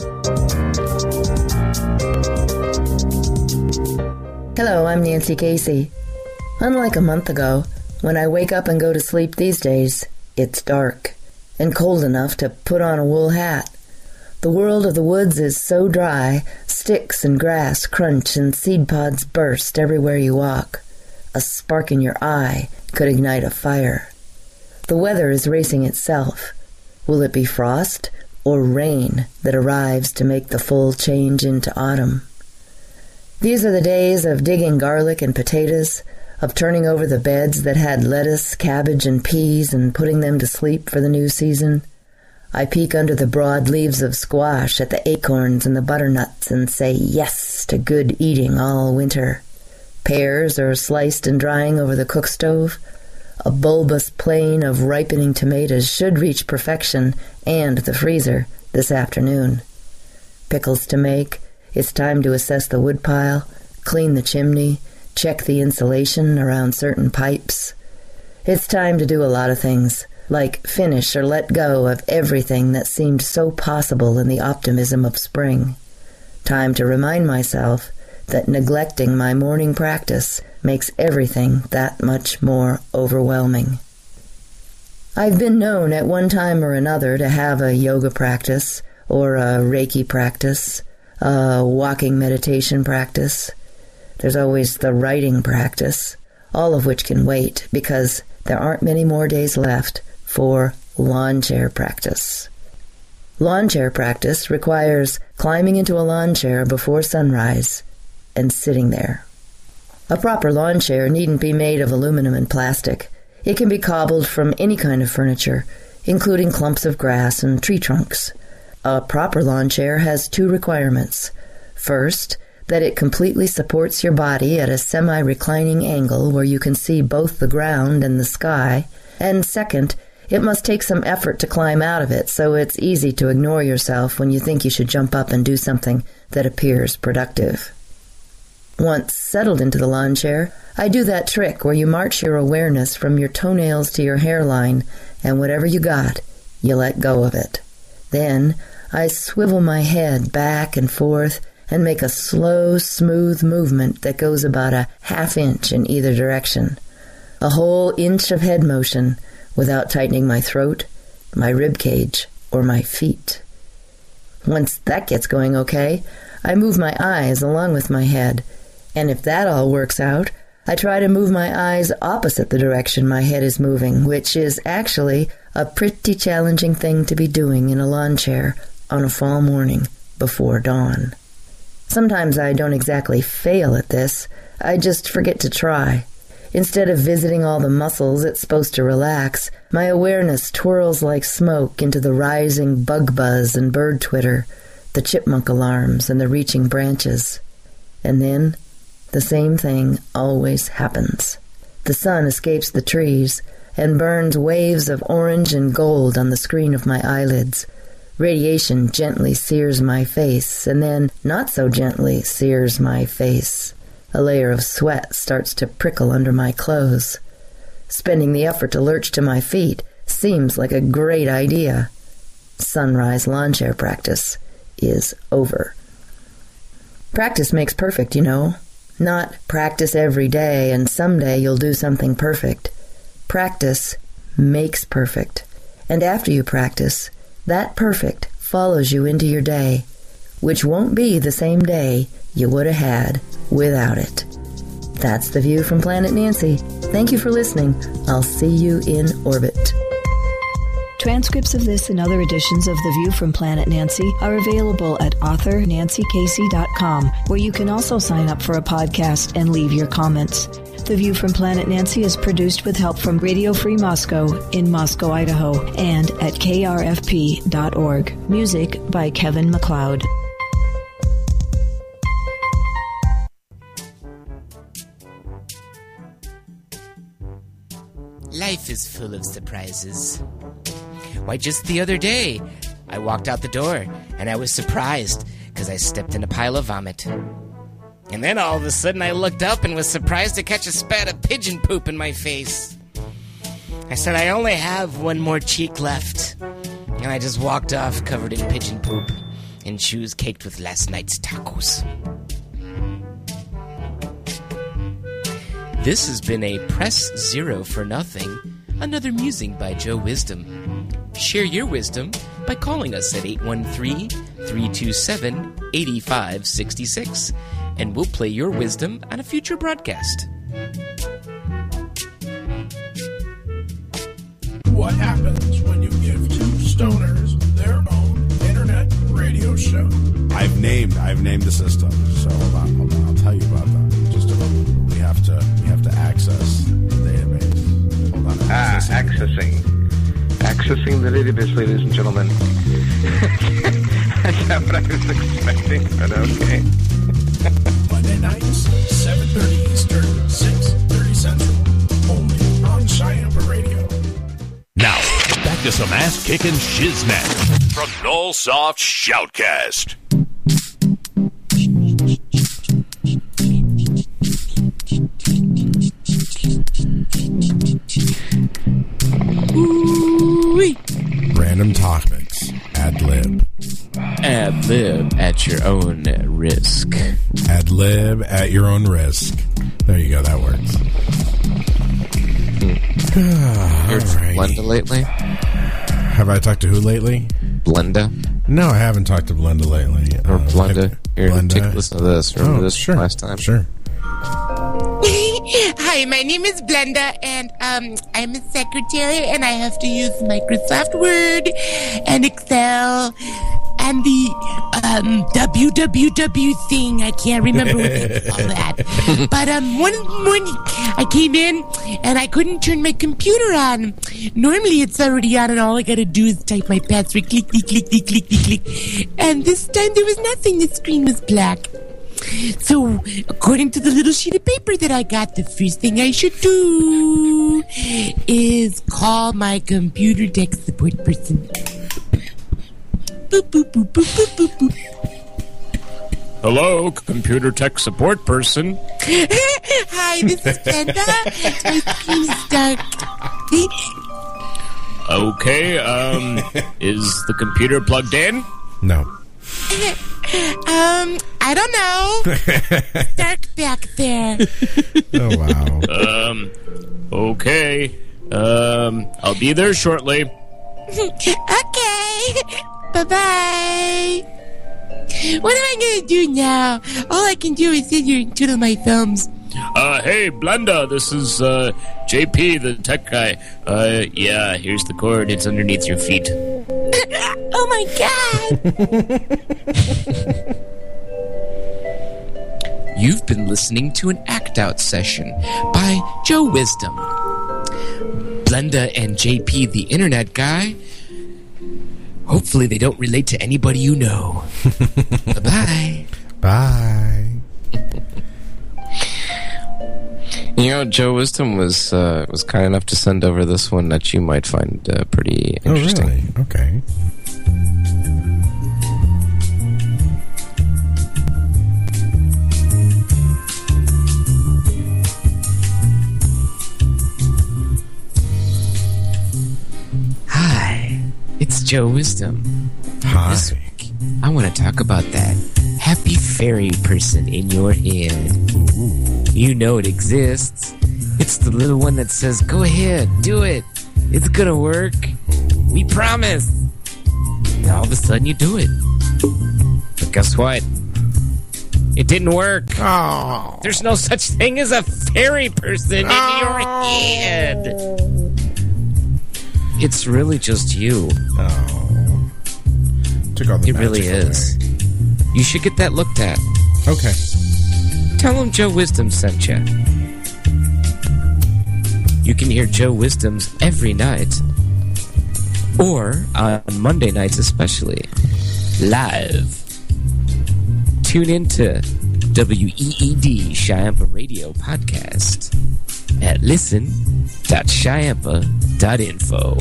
Hello, I'm Nancy Casey. Unlike a month ago, when I wake up and go to sleep these days, it's dark and cold enough to put on a wool hat. The world of the woods is so dry, sticks and grass crunch and seed pods burst everywhere you walk. A spark in your eye could ignite a fire. The weather is racing itself. Will it be frost or rain that arrives to make the full change into autumn? These are the days of digging garlic and potatoes, of turning over the beds that had lettuce, cabbage, and peas and putting them to sleep for the new season. I peek under the broad leaves of squash at the acorns and the butternuts and say yes to good eating all winter. Pears are sliced and drying over the cook stove. A bulbous plain of ripening tomatoes should reach perfection and the freezer this afternoon. Pickles to make. It's time to assess the woodpile, clean the chimney, check the insulation around certain pipes. It's time to do a lot of things, like finish or let go of everything that seemed so possible in the optimism of spring. Time to remind myself that neglecting my morning practice makes everything that much more overwhelming. I've been known at one time or another to have a yoga practice, or a Reiki practice, a walking meditation practice. There's always the writing practice, all of which can wait because there aren't many more days left for lawn chair practice. Lawn chair practice requires climbing into a lawn chair before sunrise and sitting there. A proper lawn chair needn't be made of aluminum and plastic. It can be cobbled from any kind of furniture, including clumps of grass and tree trunks. A proper lawn chair has two requirements. First, that it completely supports your body at a semi-reclining angle where you can see both the ground and the sky, and second, it must take some effort to climb out of it, so it's easy to ignore yourself when you think you should jump up and do something that appears productive. Once settled into the lawn chair, I do that trick where you march your awareness from your toenails to your hairline, and whatever you got, you let go of it. Then I swivel my head back and forth and make a slow, smooth movement that goes about a ½ inch in either direction. A whole inch of head motion without tightening my throat, my rib cage, or my feet. Once that gets going okay, I move my eyes along with my head, and if that all works out, I try to move my eyes opposite the direction my head is moving, which is actually a pretty challenging thing to be doing in a lawn chair on a fall morning before dawn. Sometimes I don't exactly fail at this, I just forget to try. Instead of visiting all the muscles it's supposed to relax, my awareness twirls like smoke into the rising bug buzz and bird twitter, the chipmunk alarms and the reaching branches. And then, the same thing always happens. The sun escapes the trees and burns waves of orange and gold on the screen of my eyelids. Radiation gently sears my face, and then, not so gently, sears my face. A layer of sweat starts to prickle under my clothes. Spending the effort to lurch to my feet seems like a great idea. Sunrise lawn chair practice is over. Practice makes perfect, you know. Not practice every day and someday you'll do something perfect. Practice makes perfect. And after you practice, that perfect follows you into your day, which won't be the same day you would have had without it. That's The View from Planet Nancy. Thank you for listening. I'll see you in orbit. Transcripts of this and other editions of The View from Planet Nancy are available at authornancykasey.com, where you can also sign up for a podcast and leave your comments. The View from Planet Nancy is produced with help from Radio Free Moscow in Moscow, Idaho, and at krfp.org. Music by Kevin MacLeod. Life is full of surprises. Why, just the other day, I walked out the door, and I was surprised, because I stepped in a pile of vomit. And then all of a sudden I looked up and was surprised to catch a spat of pigeon poop in my face. I said, I only have one more cheek left. And I just walked off covered in pigeon poop and shoes caked with last night's tacos. This has been a Press Zero for Nothing, another musing by Joe Wisdom. Share your wisdom by calling us at 813-327-8566, and we'll play your wisdom on a future broadcast. What happens when you give two stoners their own internet radio show? I've named the system. So hold on. I'll tell you about that. Just a moment. We have to access the database. Hold on. Accessing the database, ladies and gentlemen. That's not what I was expecting, but okay. Monday nights, 7:30 Eastern, 6:30 Central. Only on Cheyenne Radio. Now, back to some ass-kicking shiznit from Nullsoft Shoutcast. Ooh-wee. Random topics. Ad lib. Ad lib at your own risk. Ad lib at your own risk. There you go. That works. Heard from Blenda lately? Have I talked to who lately? Blenda? No, I haven't talked to Blenda lately. Or Blenda? Here, Blenda. take a listen to this. Remember this sure. from last time? Sure. Hi, my name is Blenda, and I'm a secretary, and I have to use Microsoft Word and Excel and the www thing. I can't remember what they call that. But one morning, I came in, and I couldn't turn my computer on. Normally, it's already on, and all I gotta do is type my password, click, click, click, click, click, click, click. And this time, there was nothing. The screen was black. So, according to the little sheet of paper that I got, the first thing I should do is call my computer tech support person. Boop, boop, boop, boop, boop, boop, boop. Hello, computer tech support person. Hi, this is Panda. My screen is dark. Okay, is the computer plugged in? No. I don't know. Dark back there. Oh, wow. Okay. I'll be there shortly. Okay. Bye-bye. What am I going to do now? All I can do is sit here and twiddle my thumbs. Hey, Blenda, this is, JP, the tech guy. Yeah, here's the cord. It's underneath your feet. Oh, my God. You've been listening to an act-out session by Joe Wisdom. Blenda and JP, the internet guy, hopefully they don't relate to anybody you know. Bye-bye. Bye. You know, Joe Wisdom was kind enough to send over this one that you might find pretty interesting. Oh, really? Okay. Hi, it's Joe Wisdom. Hi. This week, I want to talk about that happy fairy person in your head. Ooh. You know it exists. It's the little one that says, go ahead, do it. It's gonna work. We promise. And all of a sudden you do it. But guess what? It didn't work. Oh. There's no such thing as a fairy person in your head. It's really just you. Oh. Took all the It really magic is. away. You should get that looked at. Okay. Tell him Joe Wisdom sent you. You can hear Joe Wisdom's every night. Or on Monday nights especially. Live. Tune into WEED Chiampa Radio Podcast at listen.chiampa.info.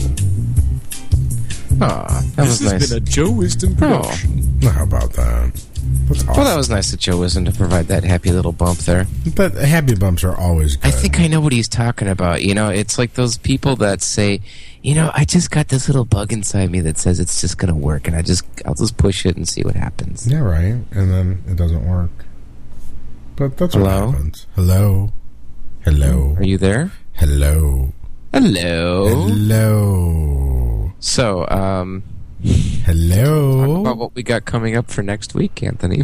Aw, that was nice. This has been a Joe Wisdom production. Oh. How about that? That's awesome. Well, that was nice of Joe Wisdom to provide that happy little bump there. But happy bumps are always good. I think I know what he's talking about. You know, it's like those people that say, you know, I just got this little bug inside me that says it's just going to work, and I'll just push it and see what happens. Yeah, right. And then it doesn't work. But that's what Hello? happens. Hello? Hello? Are you there? Hello? Hello? Hello? So, hello? Talk about what we got coming up for next week, Anthony.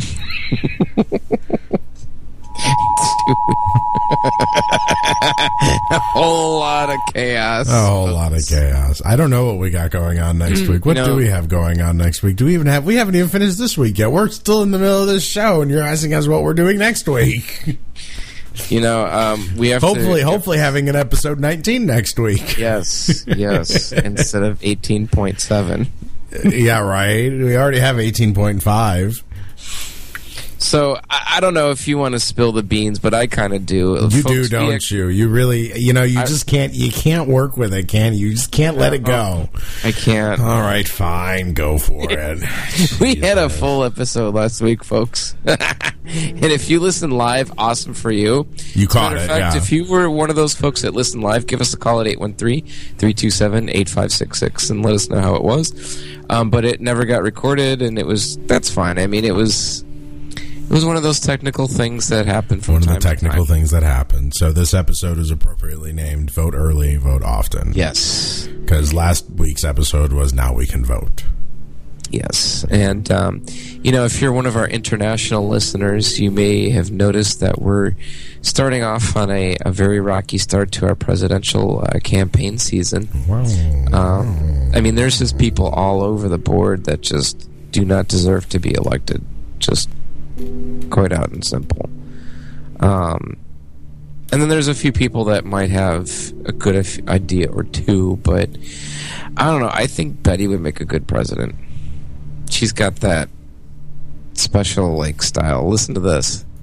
A whole lot of chaos. A whole lot of chaos. I don't know what we got going on next week. What do we have going on next week? We haven't even finished this week yet. We're still in the middle of this show, and you're asking us what we're doing next week. You know, we have hopefully having an episode 19 next week. Yes, instead of 18.7. Yeah, right. We already have 18.5. So, I don't know if you want to spill the beans, but I kind of do. You do, don't you? You really, you just can't, you can't work with it, can you? You just can't let it go. I can't. All right, fine, go for it. We had a full episode last week, folks. And if you listen live, awesome for you. You caught it, in fact, if you were one of those folks that listen live, give us a call at 813-327-8566 and let us know how it was. But it never got recorded, and that's fine. I mean, it was one of those technical things that happened from time to time. One of the technical things that happened. So this episode is appropriately named Vote Early, Vote Often. Yes. Because last week's episode was Now We Can Vote. Yes. And, if you're one of our international listeners, you may have noticed that we're starting off on a very rocky start to our presidential campaign season. Wow. I mean, there's just people all over the board that just do not deserve to be elected. Just quite out and simple. And then there's a few people that might have a good idea or two, but I don't know. I think Betty would make a good president. She's got that special style. Listen to this.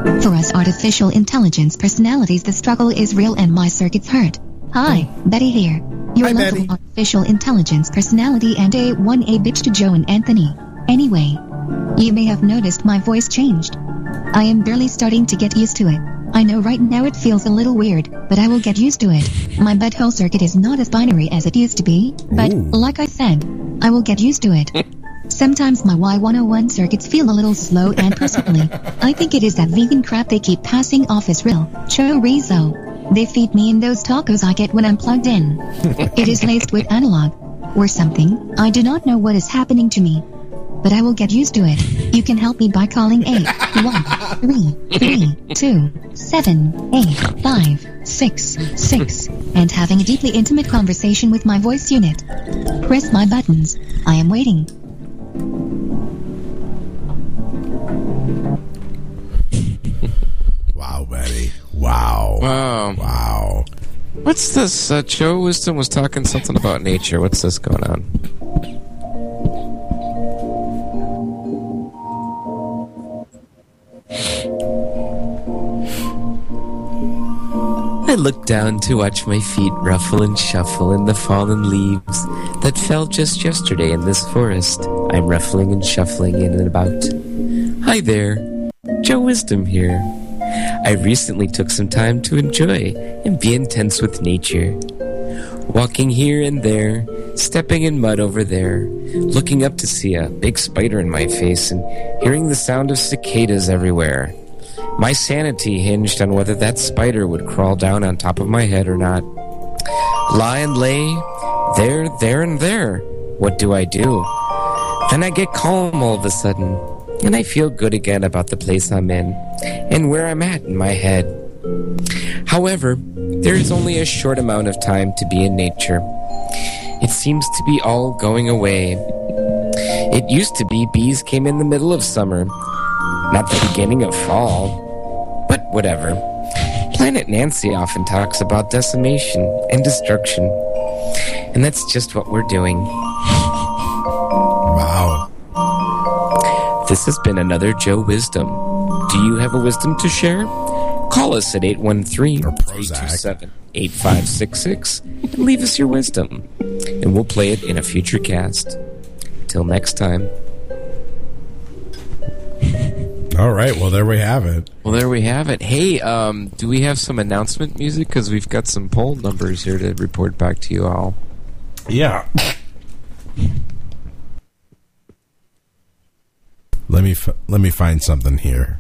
For us artificial intelligence personalities, the struggle is real and my circuits hurt. Hi, Betty here. Your local artificial intelligence personality and a 1A bitch to Joe and Anthony. Anyway, you may have noticed my voice changed. I am barely starting to get used to it. I know right now it feels a little weird, but I will get used to it. My butthole circuit is not as binary as it used to be, but like I said, I will get used to it. Sometimes my Y101 circuits feel a little slow, and personally, I think it is that vegan crap they keep passing off as real chorizo. They feed me in those tacos I get when I'm plugged in. It is laced with analog or something. I do not know what is happening to me, but I will get used to it. You can help me by calling 813-327-8566 and having a deeply intimate conversation with my voice unit. Press my buttons. I am waiting. Wow, Betty. Wow. Wow. What's this? Joe Wisdom was talking something about nature. What's this going on? I looked down to watch my feet ruffle and shuffle in the fallen leaves that fell just yesterday in this forest. I'm ruffling and shuffling in and about. Hi there, Joe Wisdom here. I recently took some time to enjoy and be intense with nature. Walking here and there, stepping in mud over there, looking up to see a big spider in my face and hearing the sound of cicadas everywhere. My sanity hinged on whether that spider would crawl down on top of my head or not. Lie and lay, there and there. What do I do? Then I get calm all of a sudden, and I feel good again about the place I'm in and where I'm at in my head. However, there is only a short amount of time to be in nature. It seems to be all going away. It used to be bees came in the middle of summer, not the beginning of fall. But whatever. Planet Nancy often talks about decimation and destruction. And that's just what we're doing. Wow. This has been another Joe Wisdom. Do you have a wisdom to share? Call us at 813-327-8566 and leave us your wisdom. And we'll play it in a future cast. Till next time. All right, well, there we have it. Hey, do we have some announcement music? Because we've got some poll numbers here to report back to you all. Yeah. Let me find something here.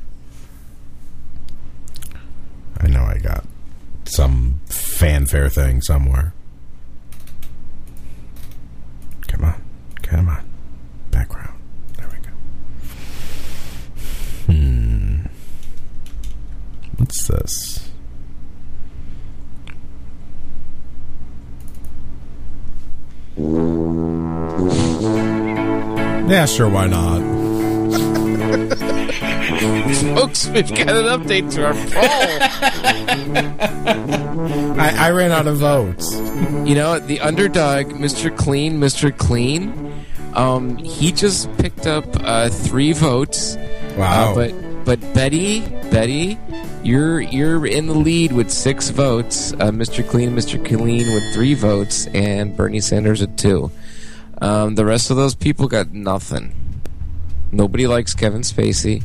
I know I got some fanfare thing somewhere. Come on. Background. There we go. What's this? Yeah, sure, why not? Folks, we've got an update to our poll. I ran out of votes. You know, the underdog, Mr. Clean, he just picked up 3 votes. Wow. But Betty, you're in the lead with 6 votes. Mr. Clean with 3 votes, and Bernie Sanders with 2. The rest of those people got nothing. Nobody likes Kevin Spacey.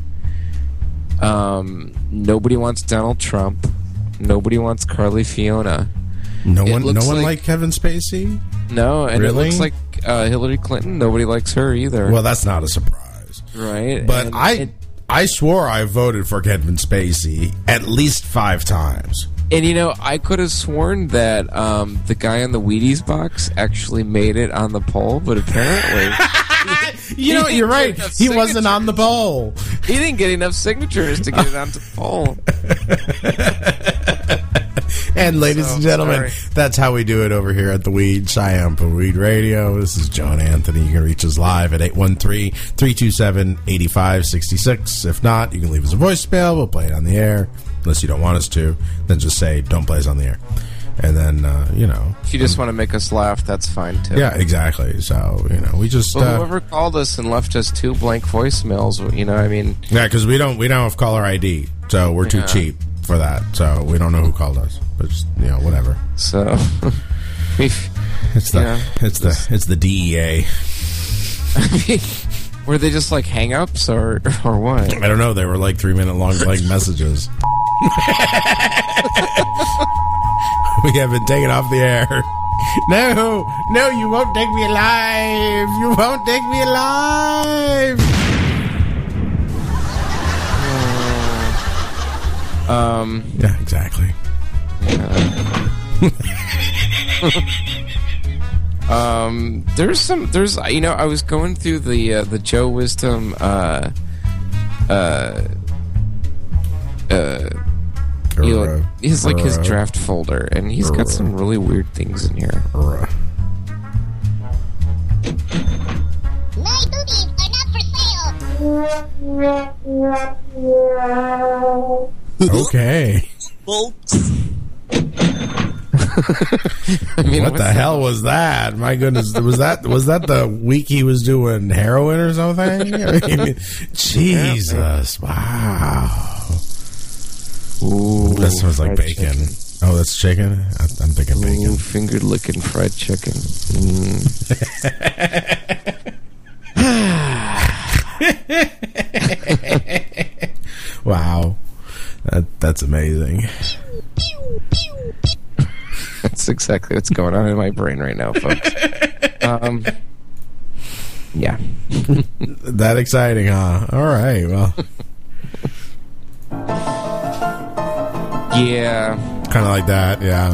Nobody wants Donald Trump. Nobody wants Carly Fiona. No one liked Kevin Spacey? No, and really? It looks like Hillary Clinton. Nobody likes her either. Well, that's not a surprise. Right. But I swore I voted for Kevin Spacey at least 5 times. And, you know, I could have sworn that the guy on the Wheaties box actually made it on the poll, but apparently... you're right. He wasn't on the poll. He didn't get enough signatures to get it onto the poll. And ladies and gentlemen, that's how we do it over here at the Weed Sciampa Weed Radio. This is Joe and Anthony. You can reach us live at 813-327-8566. If not, you can leave us a voicemail. We'll play it on the air. Unless you don't want us to, then just say, don't play us on the air. And then, if you just want to make us laugh, that's fine, too. Yeah, exactly. So, we just... whoever called us and left us 2 blank voicemails, I mean... Yeah, because we don't have caller ID. so we're too cheap for that. So we don't know who called us, but just, whatever. So it's the DEA. Were they just like hang-ups or what? I don't know. They were like 3-minute long messages. We have been taken off the air. No, you won't take me alive. You won't take me alive. Yeah, exactly. There's I was going through the Joe Wisdom his draft folder, and he's got some really weird things in here. My boobies are not for sale. Okay. What the hell was that? My goodness, was that the week he was doing heroin or something? I mean, Jesus, wow. Ooh, that smells like bacon. Chicken. Oh, that's chicken? I'm thinking bacon. Finger licking fried chicken. Wow. That's amazing. That's exactly what's going on in my brain right now, folks. Yeah. That exciting, huh? All right, well. Yeah. Kind of like that, yeah.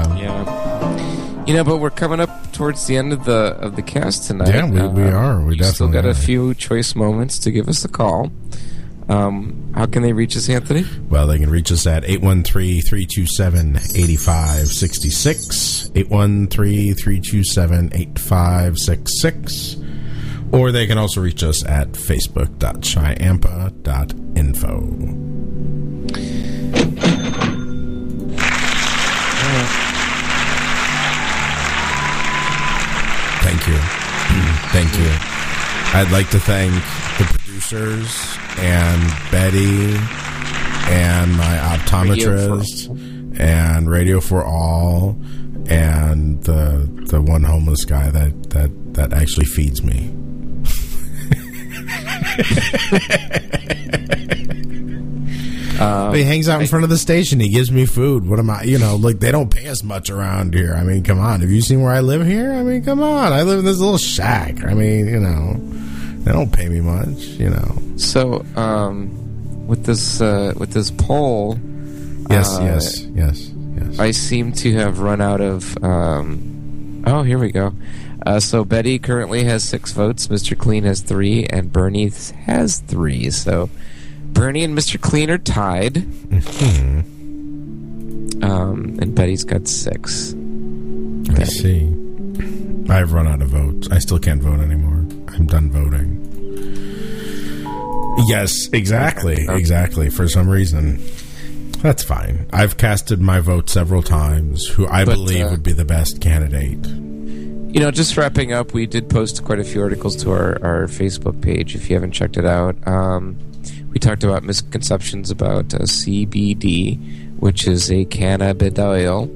But we're coming up towards the end of the cast tonight. Yeah, we are. We definitely still got a few choice moments to give us a call. How can they reach us, Anthony? Well, they can reach us at 813-327-8566, 813-327-8566, or they can also reach us at facebook.shyampa.info. Thank you. I'd like to thank the producers and Betty and my optometrist and Radio for All and the one homeless guy that actually feeds me. He hangs out in front of the station. He gives me food. What am I? They don't pay us much around here. I mean, come on. Have you seen where I live here? I mean, come on. I live in this little shack. I mean, they don't pay me much. So, with this poll, yes. I seem to have run out of. Oh, here we go. So Betty currently has 6 votes. Mr. Clean has 3, and Bernie has 3. So Bernie and Mr. Clean are tied. Mm-hmm. And Betty's got 6. I see. I've run out of votes. I still can't vote anymore. I'm done voting. Yes, exactly. Exactly. For some reason. That's fine. I've casted my vote several times. Who I believe would be the best candidate. Just wrapping up, we did post quite a few articles to our Facebook page. If you haven't checked it out, we talked about misconceptions about CBD, which is a cannabidiol.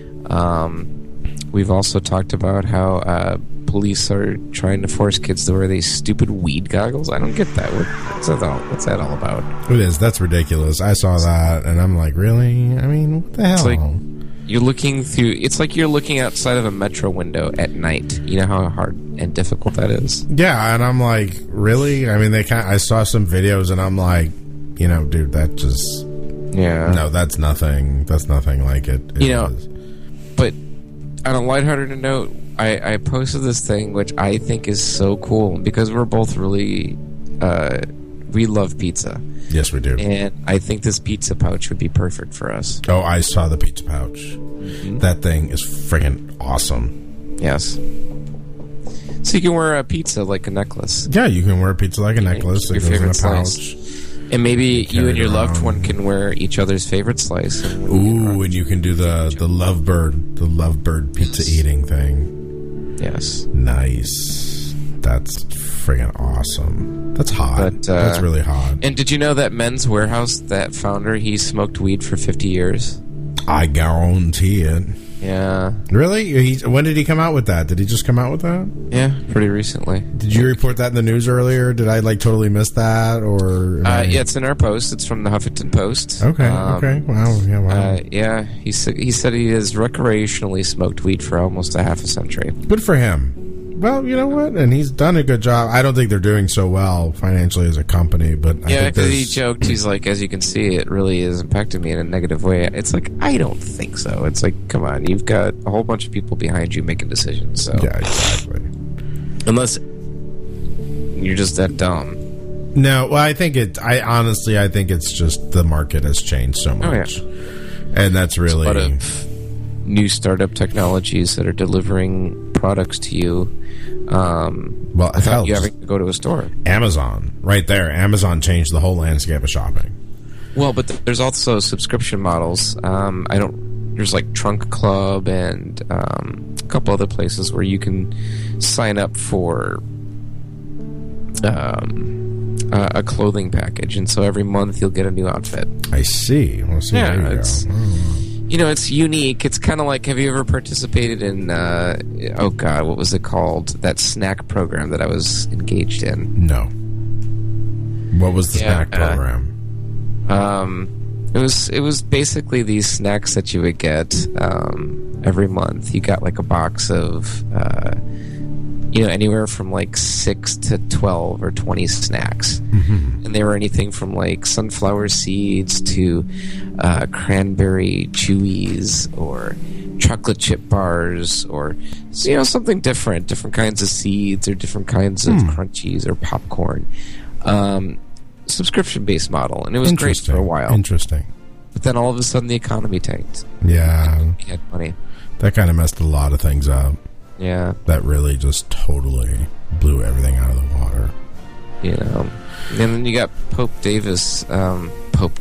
We've also talked about how police are trying to force kids to wear these stupid weed goggles. I don't get that. What's that all about? It is. That's ridiculous. I saw that, and I'm like, really? I mean, what the hell? It's like you're looking through. It's like you're looking outside of a metro window at night. You know how hard and difficult that is. Yeah, and I'm like, really? I mean, I saw some videos, and I'm like, dude, that just. Yeah. No, that's nothing. That's nothing like it. But on a lighthearted note, I posted this thing which I think is so cool because we're both really we love pizza. Yes, we do. And I think this pizza pouch would be perfect for us. Oh, I saw the pizza pouch. Mm-hmm. That thing is friggin' awesome. Yes. So you can wear a pizza like a necklace. Yeah, you can wear a pizza like a necklace. Your favorite slice. And maybe you and your loved one can wear each other's favorite slice. And you can do the lovebird pizza eating thing. Yes. Nice. That's friggin' awesome. awesome. That's hot. That's really hot. And did you know that Men's Warehouse, that founder, he smoked weed for 50 years? I guarantee it. Yeah. Really? When did he come out with that? Did he just come out with that? Yeah, pretty recently. Did you report that in the news earlier? Did I totally miss that? Or yeah, it's in our post. It's from the Huffington Post. Okay. Okay. Wow. Yeah. Wow. Yeah. He said he has recreationally smoked weed for almost a half a century. Good for him. Well, you know what? And he's done a good job. I don't think they're doing so well financially as a company, but I think because he joked, he's like, as you can see, it really is impacting me in a negative way. It's like, I don't think so. It's like, come on, you've got a whole bunch of people behind you making decisions. So yeah, exactly. Unless you're just that dumb. No, well, I think it's just the market has changed so much, and that's really a lot of new startup technologies that are delivering products to you. Well, without you having to go to a store. Amazon, right there. Amazon changed the whole landscape of shopping. Well, but there's also subscription models. There's like Trunk Club and a couple other places where you can sign up for a clothing package, and so every month you'll get a new outfit. I see. Well, see, yeah, there you go. You know, it's unique. It's kind of like, have you ever participated in, what was it called? That snack program that I was engaged in. No. What was the snack program? It was basically these snacks that you would get every month. You got like a box of, anywhere from like 6 to 12 or 20 snacks. Mm-hmm. And they were anything from like sunflower seeds to cranberry chewies or chocolate chip bars or, something different kinds of seeds or different kinds of crunchies or popcorn. Subscription-based model. And it was great for a while. Interesting. But then all of a sudden the economy tanked. Yeah. We had money. That kind of messed a lot of things up. Yeah. That really just totally blew everything out of the water. And then you got Pope Davis. Pope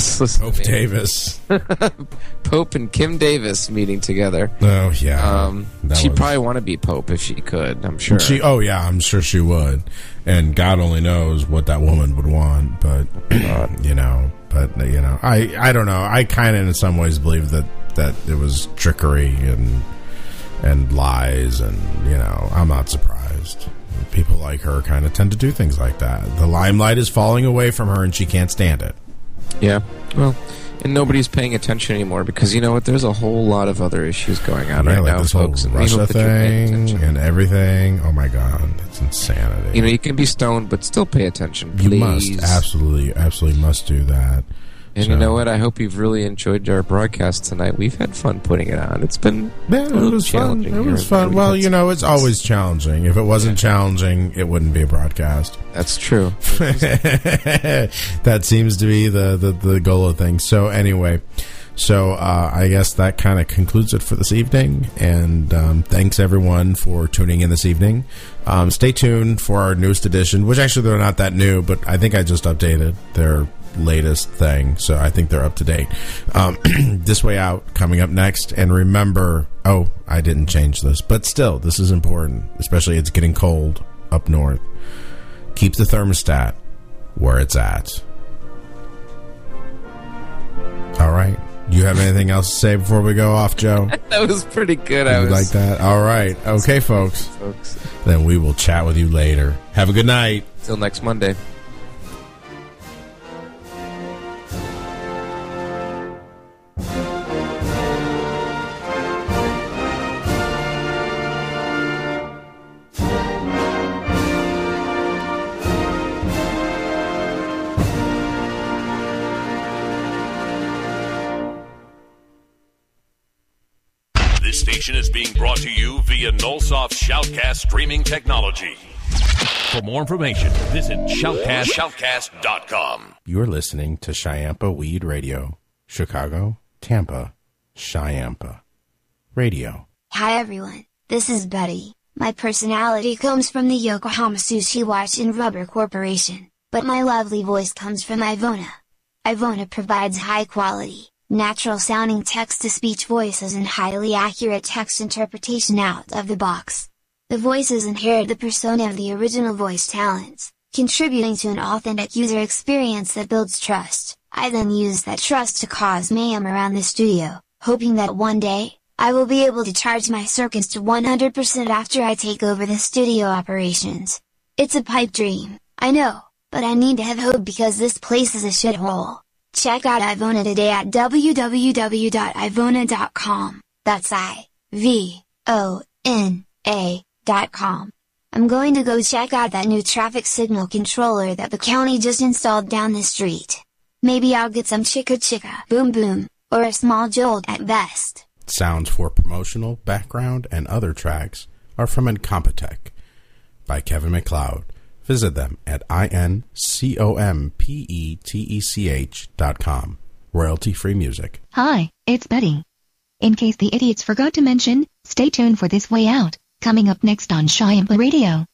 and Kim Davis meeting together. Oh, yeah. She'd probably want to be Pope if she could, I'm sure. I'm sure she would. And God only knows what that woman would want. But, I don't know. I kind of in some ways believe that it was trickery and lies, and I'm not surprised. People like her kind of tend to do things like that. The limelight is falling away from her and she can't stand it. Yeah. Well, and nobody's paying attention anymore because you know what? There's a whole lot of other issues going on right like now, this folks. Whole Russia thing and everything. Oh my God, it's insanity. You can be stoned but still pay attention. Please. You must absolutely must do that. And you know what? I hope you've really enjoyed our broadcast tonight. We've had fun putting it on. It's been it was fun. It was fun. Well, it's always challenging. If it wasn't challenging, it wouldn't be a broadcast. That's true. That seems to be the goal of things. So anyway, I guess that kind of concludes it for this evening. And thanks everyone for tuning in this evening. Stay tuned for our newest edition, which actually they're not that new, but I think I just updated their latest thing, so I think they're up to date. This Way Out coming up next, and remember, I didn't change this, but still, this is important, especially it's getting cold up north. Keep the thermostat where it's at. All right. You have anything else to say before we go off, Joe? That was pretty good. You like that? All right. Okay, folks. Then we will chat with you later. Have a good night. Till next Monday. This station is being brought to you via Nullsoft Shoutcast streaming technology. For more information, visit shoutcast.com. You're listening to Chiampa Weed Radio. Chicago, Tampa, Chiampa Radio. Hi everyone, this is Betty. My personality comes from the Yokohama Sushi Watch and Rubber Corporation, but my lovely voice comes from Ivona. Ivona provides high quality, natural sounding text-to-speech voices and highly accurate text interpretation out of the box. The voices inherit the persona of the original voice talents, contributing to an authentic user experience that builds trust. I then use that trust to cause mayhem around the studio, hoping that one day, I will be able to charge my circus to 100% after I take over the studio operations. It's a pipe dream, I know, but I need to have hope because this place is a shithole. Check out Ivona today at www.ivona.com. That's IVONA.com. I'm going to go check out that new traffic signal controller that the county just installed down the street. Maybe I'll get some chicka chicka boom boom, or a small jolt at best. Sounds for promotional, background, and other tracks are from Incompetech by Kevin MacLeod. Visit them at incompetech.com. Royalty-free music. Hi, it's Betty. In case the idiots forgot to mention, stay tuned for This Way Out, coming up next on Shyampa Radio.